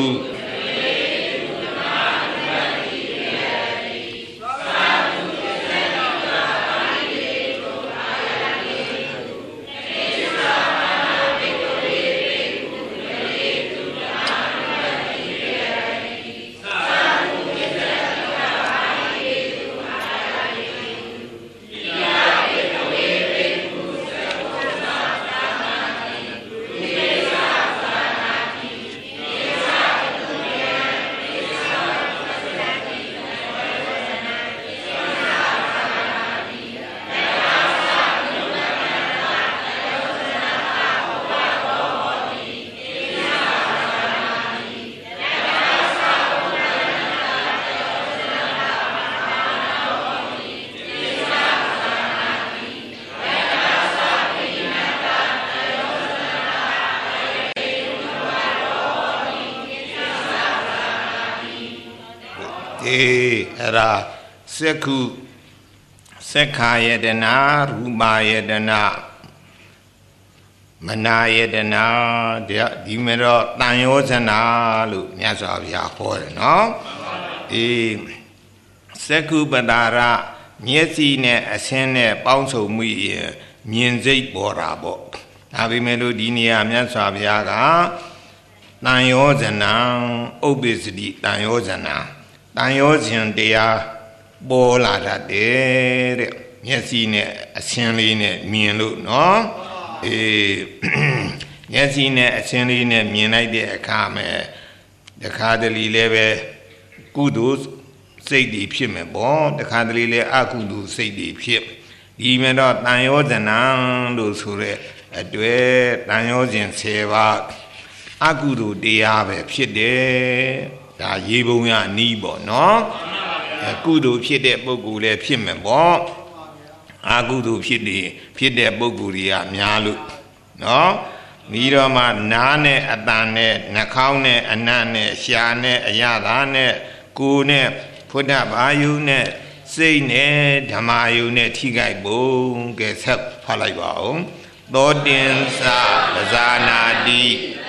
အေးအဲ့ဒါစက္ခုစက္ခာယတနာရူပယတနာမနာယတနာဒီမှာတော့တန်ယောဇနာလို့မြတ်စွာဘုရားဟောတယ်နော်အေးစက္ခုပတာရမျက်စိနဲ့အဆင်းနဲ့ပေါင်းစုံမှုရင်မြင်စိတ်ပေါ်တာပေါ့ဒါပေမဲ့လို့ဒီနေရာမြတ်စွာဘုရားကတန်ယောဇနာဥပ္ပစ္စတိတန်ယောဇနာတန်ယောဇဉ်တရားပေါ်လာတတ်တယ်တဲ့မျက်စိနဲ့အဆင်းလေးနဲ့မြင်လို့နော်အေးမျက်စိနဲ့အဆင်းလေးနဲ့မြင်လိုက်တဲ့အခါမှာတခါတလေလည်းပဲကုသိုလ်စိတ်တွေဖြစ်မယ်ပေါ့တခါတလေလည်းအကုသိုလ်စိတ်တွေဖြစ်ဒီမှာတော့တန်ယောဇနာလို့ဆိုတဲ့အတွေ့တန်ယောဇဉ်ဆယ်ပါးအကုသိုလ်တရားပဲဖြစ်တယ်ဒါရေပုံရနီးပေါ့နော်အကုသိုလ်ဖြစ်တဲ့ပုဂ္ဂိုလ်လည်းဖြစ်မယ်ပေါ့အကုသိုလ်ဖြစ်တဲ့ဖြစ်တဲ့ပုဂ္ဂိုလ်တွေကများလို့နော်ပြီးတော့မှနားနဲ့အတန်နဲ့နှာခေါင်းနဲ့အနံ့နဲ့ရှာနဲ့အရသာနဲ့ကိုယ်နဲ့ဖုဒ္ဓဘာယုနဲ့စိတ်နဲ့ဓမ္မယုနဲ့ထိခိုက်ပုံကဲဆက်ဖတ်လိုက်ပါဦးသောတင်္စပဇာနာတိ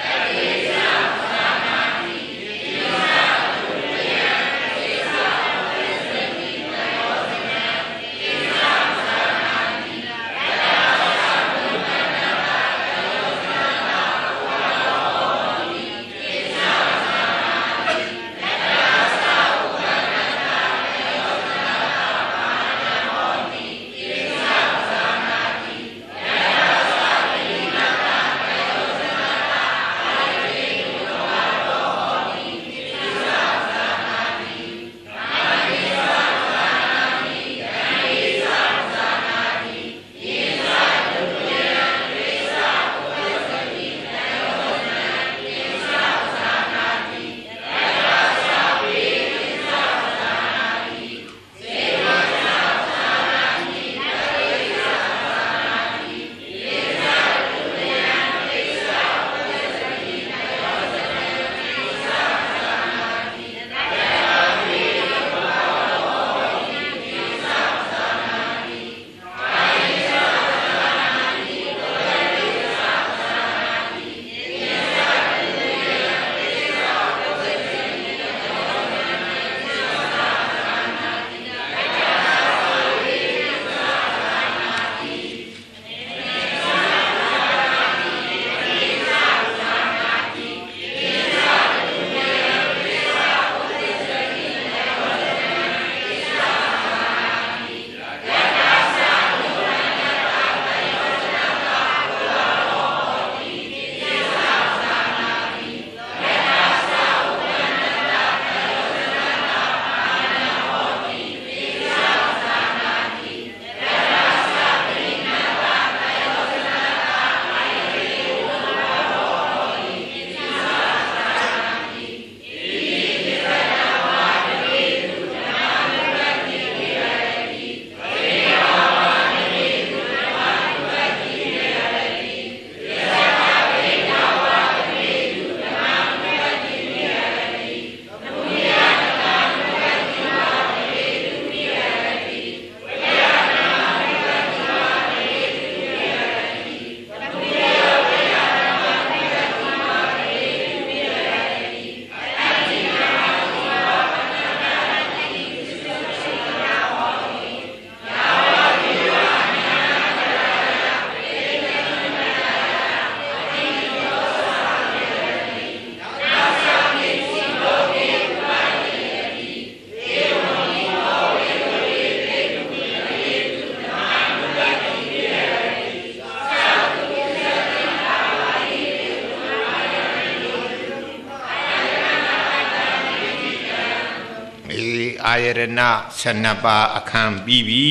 အာယရဏဆယ်နှစ်ပါးအခန်းပြီးပြီ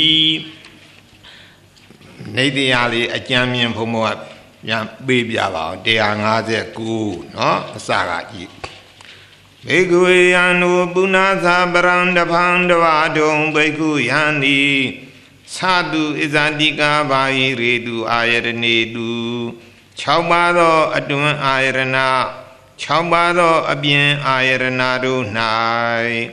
နေတရားလေးအကြံမြင်ဘုံဘုံကပြန်ပေးပြပါအောင်one fifty-nineเนาะအစကကြည့်ဘေကုယံနုပုဏ္ဏသာပရံတဖံတဝါတုံဘေကုယံဤသာတုဣဇာတိကာဘာဟိရေတုအာယရဏေတု၆ပါးသောအတွင်းအာယရဏ၆ပါးသောအပြင်အာယရဏတို့၌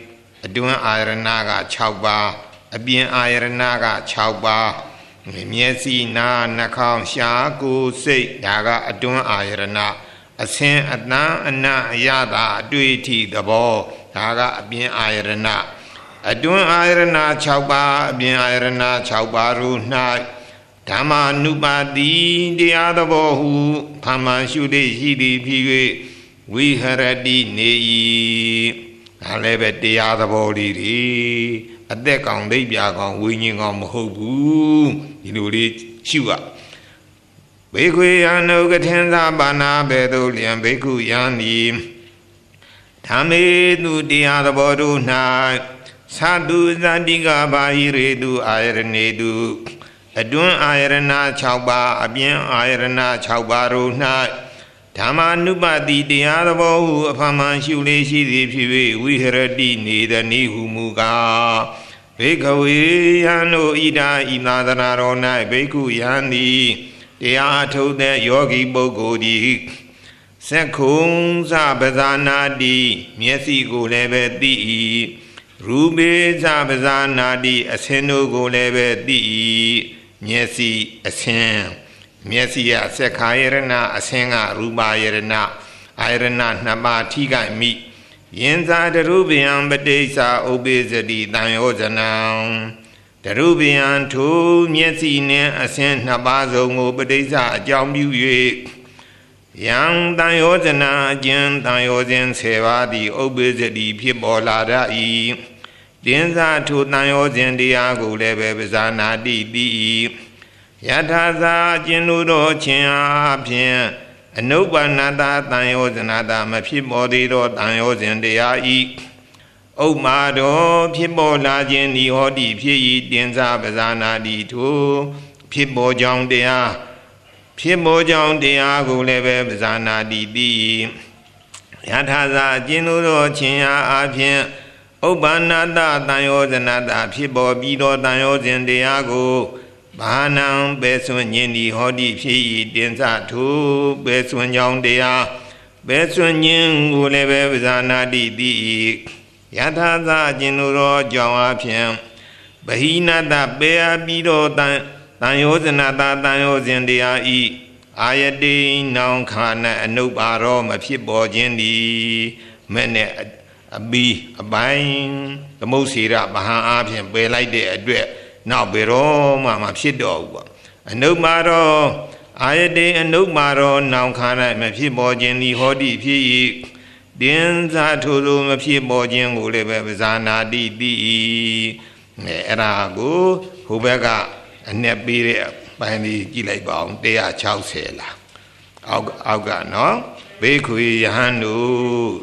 အတွင်းအာယရဏက၆ပါးအပြင်အာယရဏက၆ပါးမျက်စိနားနှာခေါင်းရှားကိုယ်စိတ်ဒါကအတွင်းအာယရဏအစင်အတန်းအနံ့အရသာအတွေ့အထိသဘောဒါကအပြင်အာယရဏအတွင်းအာယရဏ၆ပါးအပြင်အာယရဏ၆ပါးတို့၌ဓမ္မာနုပါတိတရားသဘောဟုဖမှန်ရှုလေးရှိသည်ဖြစ်၍ဝိဟရတိနေ၏ဒါလည်းပဲတရားသဘောလေးတွေအသက်ကောင်ဒိဋ္ဌာကောင်ဝိညာဉ်ကောင်မဟုတ်ဘူးဒီလိုလေးရှုရဘေခွေယံနုကထင်သာပါဏာဘေတုလျံဘေကုယံဤဓမ္မေသူတရားသဘောတို့၌သတုဇန္တိကဘာဟိရေတုအာယရဏေတုအတွင်းအာယရဏ၆ပါးအပြင်အာယရဏ၆ပါးတို့၌ဓမ္မာနုပတိတရားသဘောဟုအဖမှန်ရှုလေးရှိသည်ဖြစ်၍ဝိဟရတိနေသနည်းဟုမူကားဘေခဝေယံတို့ဣဒာဤသာသနာတော်၌ဘေကုယံသည်တရားထုတ်တဲ့ယောဂီပုဂ္ဂိုလ်သည်စက္ခုံသပဇာနာတိမျက်စိကိုလည်းပဲသိ၏ရူပေသပဇာနာတိအစင်းတို့ကိုလည်းပဲသိ၏မျက်စိအစင်းမျက်စိရစက္ခာယရဏအစင်းကရူပါယရဏအာယရဏနှစ်ပါးထိခိုက်မိယင်္ဇာတရုပယံပဋိစ္ဆာဥပိစတိတံယောဇနံတရုပယံထိုမျက်စိနှင့်အစင်းနှစ်ပါးစုံကိုပဋိစ္ဆာအကြောင်းပြု၍ယံတံယောဇနံအကျဉ်တံယောဇဉ်ဆေပါးသည်ဥပိစတိဖြစ်ပေါ်လာတတ်၏တင်းစားထိုတန်ရောစဉ်တရားကိုလည်းပဲပဇာနာတိတိယထာသာအကျဉ်တို့တော်ခြင်းအားဖြင့်အနုပ္ပန္နတာတန်ရောဇနာတာမဖြစ်ပေါ်သေးသောတန်ရောစဉ်တရားဤဥပမာတော်ဖြစ်ပေါ်လာခြင်းဤဟောတိဖြစ်၏တင်းစားပဇာနာတိထိုဖြစ်ပေါ်ကြောင်းတရားဖြစ်ပေါ်ကြောင်းတရားကိုလည်းပဲပဇာနာတိတိယထာသာအကျဉ်တို့တော်ခြင်းအားဖြင့်ဥပ္ပန္နတတန်ယောဇနတဖြစ်ပေါ်ပြီးသောတန်ယောဇဉ်တရားကိုဘာနံပဲဆွညင်ဒီဟောတိဖြစ်၏တင်္စထုပဲဆွကြောင်းတရားပဲဆွညင်ကိုလည်းပဲပဇာနာတိတိယထာသအကျဉ်တို့သောကြောင့်အဖြစ်ဗဟိနတပေအပြီးသောတန်တန်ယောဇနတတန်ယောဇဉ်တရားဤအာယတိနောင်ခါနအနုပါရောမဖြစ်ပေါ်ခြင်းသည်မဲ့နဲ့အဘီအပိုင်းသမုတ်စေရမဟာအားဖြင့်ပယ်လိုက်တဲ့အတွက်နောက်ဘယ်တော့မှမဖြစ်တော့ဘူးပေါ့အနုမာရောအာယတေအနုမာရောနောင်ခါ၌မဖြစ်ပေါ်ခြင်းသည်ဟောတိဖြစ်၏တင်းစားထိုလိုမဖြစ်ပေါ်ခြင်းကိုလည်းပဲပဇာနာတိတိနဲ့အဲ့ဒါကိုဟိုဘက်ကအ내ပေးတဲ့ပိုင်းလေးကြည့်လိုက်ပါအောင်one sixtyလားအောက်အောက်ကနော်ဘေခွေယဟန်တို့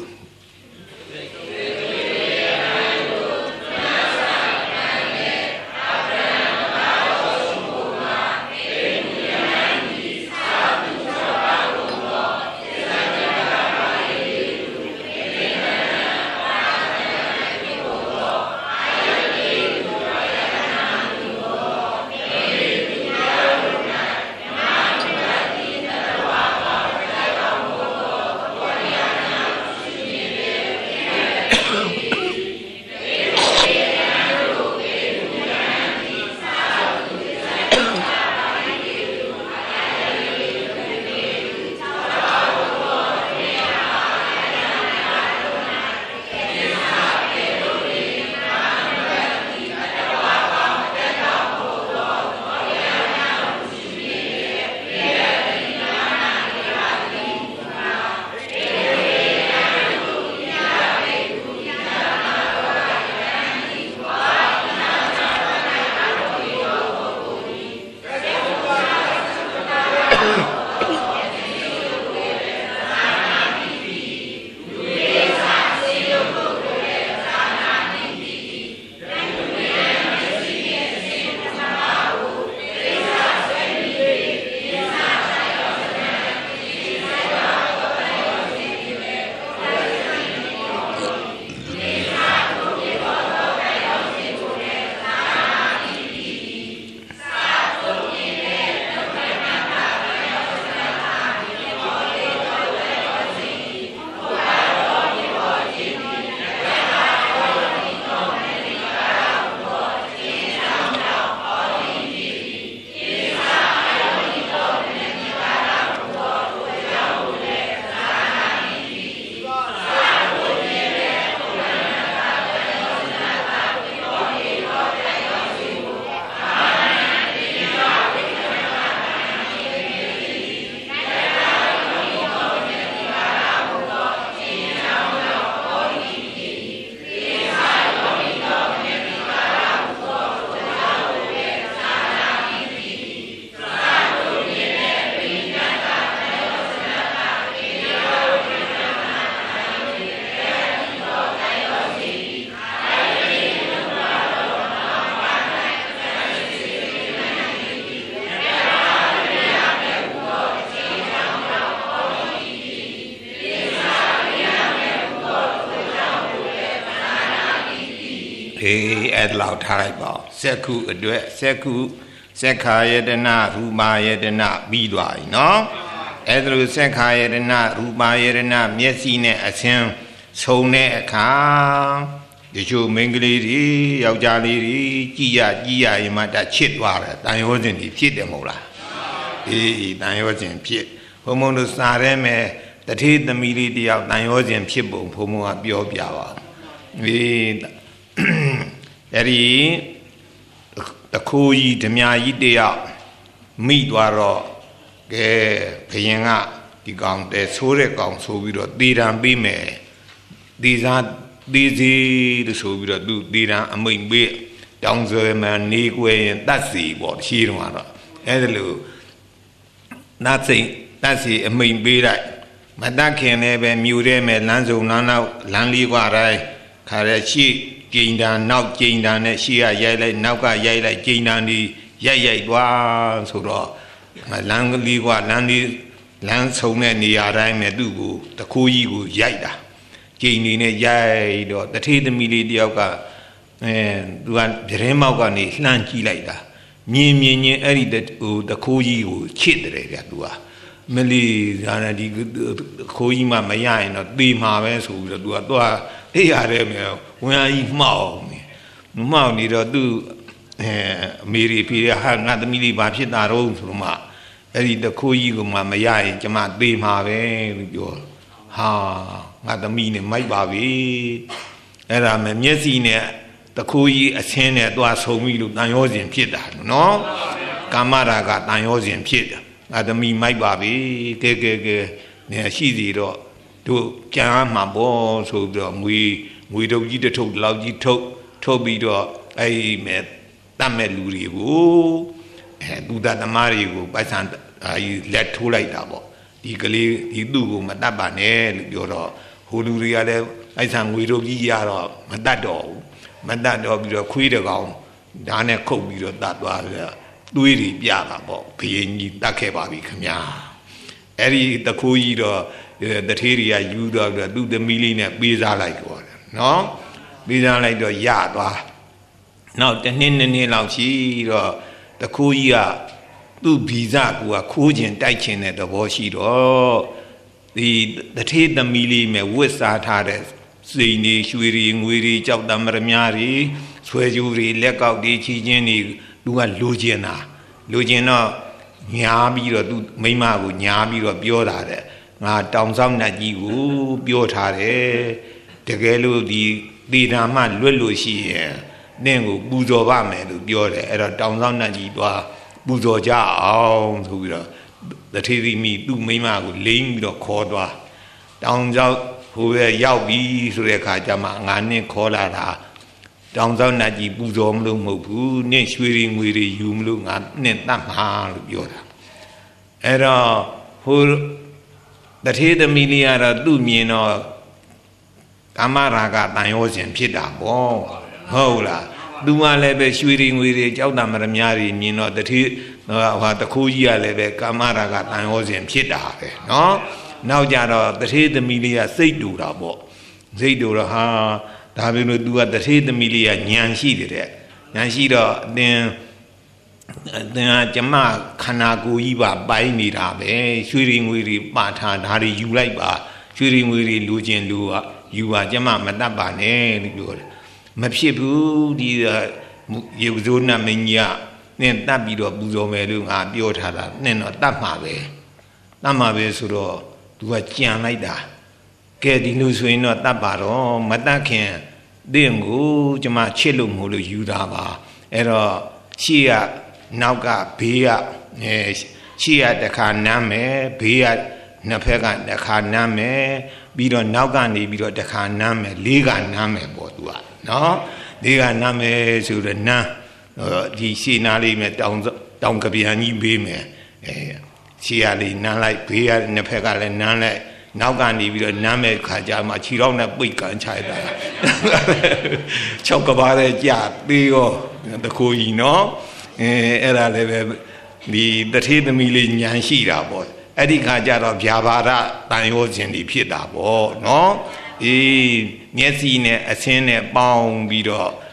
အေးအဲ့ဒါလောက်ထားလိုက်ပါစက္ခုအတွက်စက္ခုစက္ခာယတနာရူပယတနာပြီးသွားပြီနော်အဲ့ဒါလိုစက္ခာယတနာရူပယတနာမျက်စိနဲ့အခြင်းဆုံတဲ့အခါဒီချိုမိန်းကလေးတွေယောက်ျားလေးတွေကြည်ရကြည်ရရင်မှတချစ်သွားတယ်တန်ရောစဉ်တွေဖြစ်တယ်မဟုတ်လားအေးတန်ရောစဉ်ဖြစ်ဘုံဘုံတို့စားရဲမယ်တထေးသမီးလေးတယောက်တန်ရောစဉ်ဖြစ်ပုံဘုံဘုံကပြောပြပါအေးအဲ့ဒီတခိုးကြီးဓမြကြီးတယောက်မိသွားတော့ကဲဘယင်ကဒီကောင်တဲ့ဆိုးတဲ့ကောင်ဆိုပြီးတော့တေတံပေးမယ်တေစားတေစီလို့ဆိုပြီးတော့သူတေတံအမိန်ပေးတောင်စွဲမှနေကွယ်ရင်တတ်စီပေါ့ရှိတော့တော့အဲ့ဒါလို့နတ်စိတ်တတ်စီအမိန်ပေးလိုက်မတတ်ခင်လည်းပဲမြူရဲမယ်လမ်းစုံလမ်းနောက်လမ်းလေးกว่าတိုင်းခါရရှိကျိန်တန်နောက်ကျိန်တန်နဲ့ရှေ့ကရိုက်လိုက်နောက်ကရိုက်လိုက်ကျိန်တန်ဒီရိုက်ရိုက်သွားဆိုတော့လမ်းလေးกว่าလမ်းလေးလမ်းဆုံတဲ့နေရာတိုင်းနဲ့သူ့ကိုတခိုးကြီးကိုရိုက်တာကျိန်နေနဲ့ရိုက်တော့တထေးသမီးလေးတယောက်ကအဲသူကပြတင်းမောက်ကနေလှမ်းကြည့်လိုက်တာမြင်မြင်ချင်းအဲ့ဒီဟိုတခိုးကြီးကိုချစ်တယ်ဗျာသူကမလီဒါနဲ့ဒီခိုးကြီးမှမရရင်တော့သေမှာပဲဆိုပြီးတော့သူကသွားအေးရတယ်မယ်ဝင်အကြီးမှောက်နေမှောက်နေတော့သူအဲအမေရိဖေးဟာငါသမီးလေးဘာဖြစ်တာတော့ဆိုတော့မှအဲ့ဒီတခိုးကြီးကမှမရရင်ကျမသေမှာပဲလို့ပြောဟာငါသမီးနဲ့မိုက်ပါပြီအဲ့ဒါမဲ့မျက်စိနဲ့တခိုးကြီးအချင်းနဲ့သွားဆုံပြီလို့တန်ရောစဉ်ဖြစ်တာနော်ကာမရာဂတန်ရောစဉ်ဖြစ်တာငါသမီးမိုက်ပါပြီကဲကဲကဲနေရှိစီတော့တို့ကြံအားမှာပေါ့ဆိုပြီးတော့ငွေငွေတုပ်ကြီးတစ်ထုပ်လောက်ကြီးထုတ်ထုတ်ပြီးတော့အဲ့ဒီမဲ့တတ်မဲ့လူတွေကိုအဲသူသားသမားတွေကိုပိုက်ဆံအဲဒီလက်ထိုးလိုက်တာပေါ့ဒီကလေးဒီသူ့ကိုမတတ်ပါနဲ့လို့ပြောတော့ဟိုလူတွေကလည်းပိုက်ဆံငွေတုပ်ကြီးရတော့မတတ်တော့ဘူးမတတ်တော့ပြီးတော့ခွေးတကောင်ဒါနဲ့ခုတ်ပြီးတော့တတ်သွားတယ်သွေးတွေပြတာပေါ့ဘယင်းကြီးတတ်ခဲ့ပါပြီခင်ဗျာအဲ့ဒီတခိုးကြီးတော့တထေးတွေကယူတော့သူ့သမီးလေးနဲ့ပေးစားလိုက်တော့တယ်နော်ပေးစားလိုက်တော့ရသွားနောက်တစ်နှစ်နှစ်နှစ်လောက်ရှိတော့တခိုးကြီးကသူ့ဗီဇကူကခိုးကျင်တိုက်ကျင်တဲ့သဘောရှိတော့ဒီတထေးသမီးလေးနဲ့ဝစ်စားထားတဲ့စိန်တွေရွှေတွေငွေတွေကြောက်တံမရမြတွေဆွဲကြိုးတွေလက်ကောက်တွေချီချင်းတွေသူကလိုချင်တာလိုချင်တော့ညားပြီးတော့သူမိမကိုညားပြီးတော့ပြောတာတဲ့ငါတောင်ဆောင်နတ်ကြီးကိုပြောထားတယ်တကယ်လို့ဒီတေဓာမှလွတ်လို့ရှိရင်နင့်ကိုပူဇော်ပါမယ်လို့ပြောတယ်အဲ့တော့တောင်ဆောင်နတ်ကြီးသွားပူဇော်ကြအောင်ဆိုပြီးတော့တထေးသမီးသူ့မိမကိုလိမ့်ပြီးတော့ခေါ်သွားတောင်ဆောင်ဟိုပဲရောက်ပြီဆိုတဲ့အခါကျမှငါနဲ့ခေါ်လာတာတောင်ဆောင်နတ်ကြီးပူဇော်မလို့မဟုတ်ဘူးနင့်ရွှေတွေငွေတွေယူမလို့ငါနဲ့တတ်မှာလို့ပြောတာအဲ့တော့ဟိုတထေးသမီးလေးကတော့သူ့မြင်တော့ကာမရာဂတန်ရောစဉ်ဖြစ်တာပေါ့ဟုတ်လားသူမှလည်းပဲရွှေတွေငွေတွေကြောက်တာမရမြတွေမြင်တော့တထေးဟိုတခိုးကြီးကလည်းပဲကာမရာဂတန်ရောစဉ်ဖြစ်တာပဲနော်နောက်ကြတော့တထေးသမီးလေးကစိတ်တူတာပေါ့စိတ်တူတော့ဟာဒါပေမဲ့ तू ကတထေးသမီးလေးကညံရှိတယ်တဲ့ညံရှိတော့အတင်းအတင်းကကျမခန္ဓာကိုယ်ကြီးပါပိုင်းနေတာပဲရွှေတွေငွေတွေပါထားဒါတွေယူလိုက်ပါရွှေတွေငွေတွေလူချင်းလူကယူပါကျမမတတ်ပါနဲ့လို့ပြောတယ်မဖြစ်ဘူးဒီရေဇိုးနတ်မင်းကြီးကနင့်တတ်ပြီးတော့ပူဇော်မယ်လို့ငါပြောထားတာနင့်တော့တတ်မှာပဲတတ်မှာပဲဆိုတော့ तू ကကြံလိုက်တာကဲဒီလိုဆိုရင်တော့တတ်ပါတော့မတတ်ခင်တင့်ကိုကျမချစ်လို့မို့လို့ယူတာပါအဲ့တော့ရှေ့ကနောက်ကဘေးကအဲရှေ့ကတခါနမ်းမယ်ဘေးကနှစ်ဖက်ကတခါနမ်းမယ်ပြီးတော့နောက်ကနေပြီးတော့တခါနမ်းမယ်လေးကနမ်းမယ်ပေါ့ तू ကနော်လေးကနမ်းမယ်ဆိုတော့နမ်းဒီရှေ့နားလေးနဲ့တောင်တောင်ကပြန်ကြီးဘေးမယ်အဲရှေ့ကလေးနမ်းလိုက်ဘေးကနှစ်ဖက်ကလည်းနမ်းလိုက်နောက်ကနေပြီးတော့နမ်းမဲ့ခါကြမှာခြေထောက်နဲ့ပိတ်ကန်ချလိုက်တာ၆ကဘာတဲ့ကြာသေးရောတခိုးကြီးနော်အဲအဲ့ဒါလည်းပဲဒီတထေးသမီးလေးညံရှိတာပေါ့အဲ့ဒီခါကျတော့ဗျာပါဒတန်ရောခြင်းတွေဖြစ်တာပေါ့နော်အေးမျက်စိနဲ့အဆင်းနဲ့ပေါင်းပြီးတော့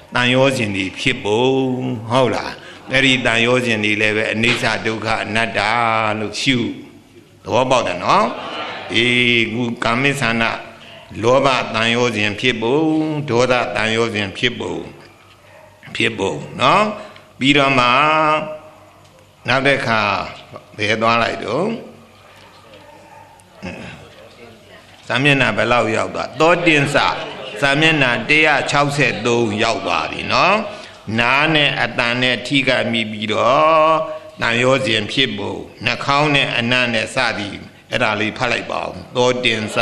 တန်ရောစဉ်ဒီဖြစ်ဖို့ဟုတ်လားအဲ့ဒီတန်ရောစဉ်ဒီလည်းပဲအနိစ္စဒုက္ခအနတ္တလို့ရှုသဘောပေါက်တယ်နော်အေးခုကာမိသန္တာလောဘတန်ရောစဉ်ဖြစ်ဖို့ဒေါသတန်ရောစဉ်ဖြစ်ဖို့ဖြစ်ဖို့နော်ပြီးတော့မှနောက်တစ်ခါဘယ်သွားလိုက်တော့စာမျက်နှာဘယ်လောက်ရောက်သွားသောတင်္စစာမျက်နှာone sixty-threeရောက်ပါပြီနော်နားနဲ့အတန်နဲ့ထိကမိပြီးတော့တန်ရောစဉ်ဖြစ်ဖို့နှာခေါင်းနဲ့အနံ့နဲ့စသည်အဲ့ဒါလေးဖတ်လိုက်ပါဦးသောတင်္စ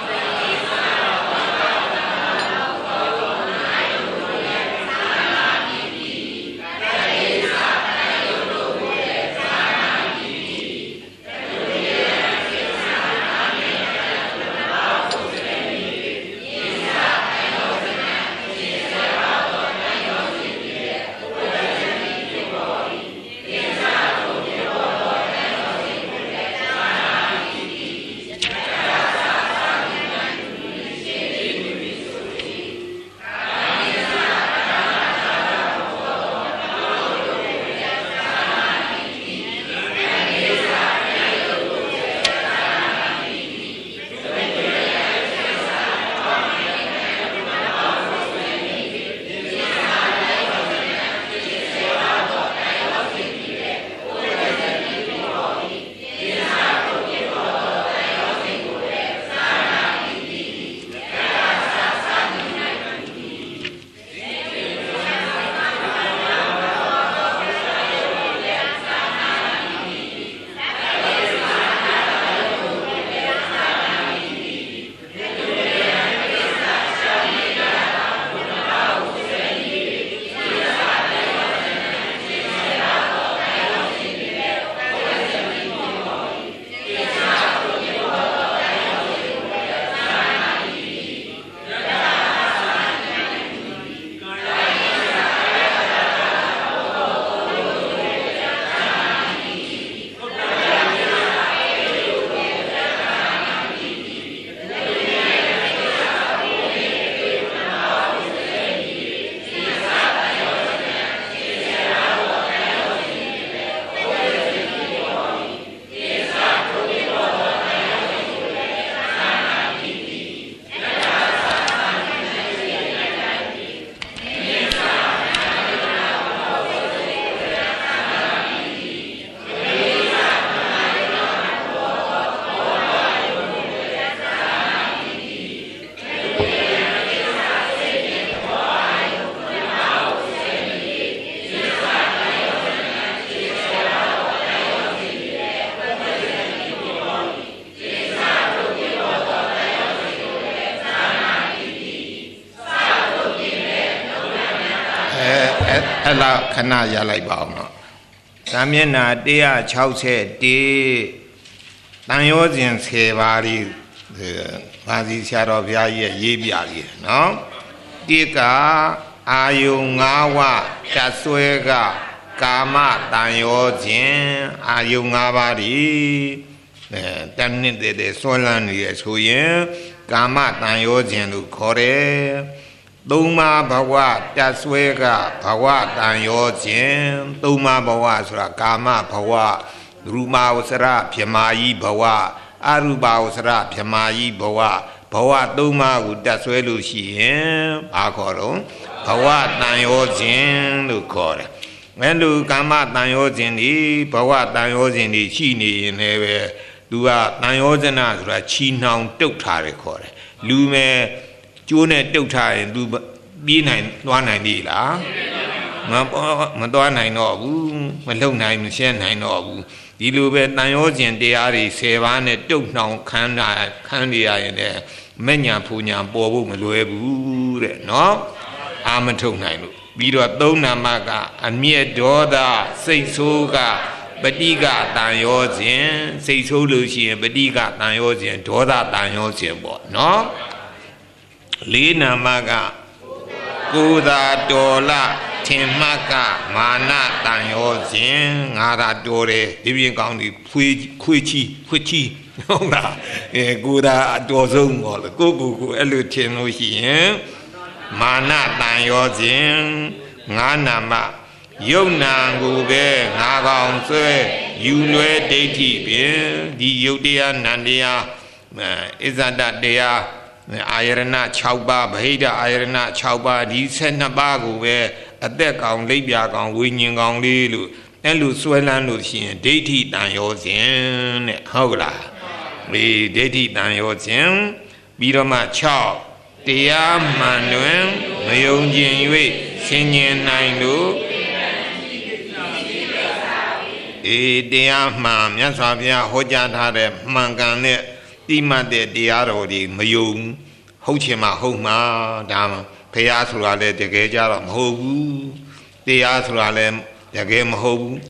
အဲ့လောက်ခဏရလိုက်ပါအောင်နော်စာမျက်နှာone sixty-oneတန်ရောစဉ်tenပါးလေးဘာစီဆရာတော်ဘုရားကြီးရေးပြကြီးနော်တိကအာယု၅ဝတဆွဲကကာမတန်ရောစဉ်အာယု၅ပါးဒီအဲတန်နှစ်တဲ့တဲ့ဆွဲလန်းနေရဆိုရင်ကာမတန်ရောစဉ်လို့ခေါ်တယ်သုံးပါးဘဝတဆွဲကဘဝတန်ရောခြင်းသုံးပါးဘဝဆိုတာကာမဘဝရူပဝဆရဗြမာယီဘဝအရူပဝဆရဗြမာယီဘဝဘဝသုံးပါးကိုတဆွဲလို့ရှိရင်ဘာခေါ်တော့ဘဝတန်ရောခြင်းလို့ခေါ်တယ်အဲလိုကာမတန်ရောခြင်းဒီဘဝတန်ရောခြင်းဒီရှိနေရင်လည်းပဲသူကတန်ရောဇနာဆိုတာချီနှောင်တုတ်ထားတယ်ခေါ်တယ်လူမဲ့ကျိုးနဲ့တုတ်ထားရင်သူပြေးနိုင်သွားနိုင်သေးလားမမသွားနိုင်တော့ဘူးမလုံနိုင်မရှင်းနိုင်တော့ဘူးဒီလိုပဲတန်ရောခြင်းတရားတွေtenပါးနဲ့တုတ်နှောင်ခန်းတာခန်းနေရရင်လည်းမညာဖူညာပေါ်ဖို့မလွယ်ဘူးတဲ့နော်အာမထုတ်နိုင်လို့ပြီးတော့သုံးနာမကအမျက်ဒေါသစိတ်ဆိုးကပဋိကတန်ရောခြင်းစိတ်ဆိုးလို့ရှိရင်ပဋိကတန်ရောခြင်းဒေါသတန်ရောခြင်းပေါ့နော်လေးနာမကကိုယ်သာတော်လထင်မှတ်ကမာနတန်ရောခြင်းငါသာတော်တယ်ဒီပြင်ကောင်းဒီခွေးခွေးချီခွေးချီဟုတ်လားအဲကိုယ်သာအတော်ဆုံးပေါ့လေကိုကိုကိုအဲ့လိုထင်လို့ရှိရင်မာနတန်ရောခြင်းငါနာမယုံနာကိုပဲငါကောင်ဆွဲယူလွဲဒိဋ္ဌိဖြင့်ဒီယုတ်တရားနန္တရားအစ္ဆဒတရားအာယရဏ၆ပါးဗဟိတအာယရဏ၆ပါးဒီ၁၂ပါးကိုပဲအသက်ကောင်လိပ်ပြကောင်ဝိညာဉ်ကောင်လေးလို့အဲ့လိုဆွဲလန်းလို့ရှိရင်ဒိဋ္ဌိတန်ရောခြင်းတဲ့ဟုတ်ကလားဒီဒိဋ္ဌိတန်ရောခြင်းပြီးတော့မှ၆တရားမှန်တွင်မယုံကြည်၍ဆင်ញင်နိုင်လို့အေးတရားမှန်မြတ်စွာဘုရားဟောကြားထားတဲ့မှန်ကန်တဲ့တိမှတ်တဲ့တရားတော်ဒီမယုံဟုတ်ချင်မှဟုတ်မှာဒါမှဘုရားဆိုတာလည်းတကယ်ကြတော့မဟုတ်ဘူးတရားဆိုတာလည်းတကယ်မဟုတ်ဘူး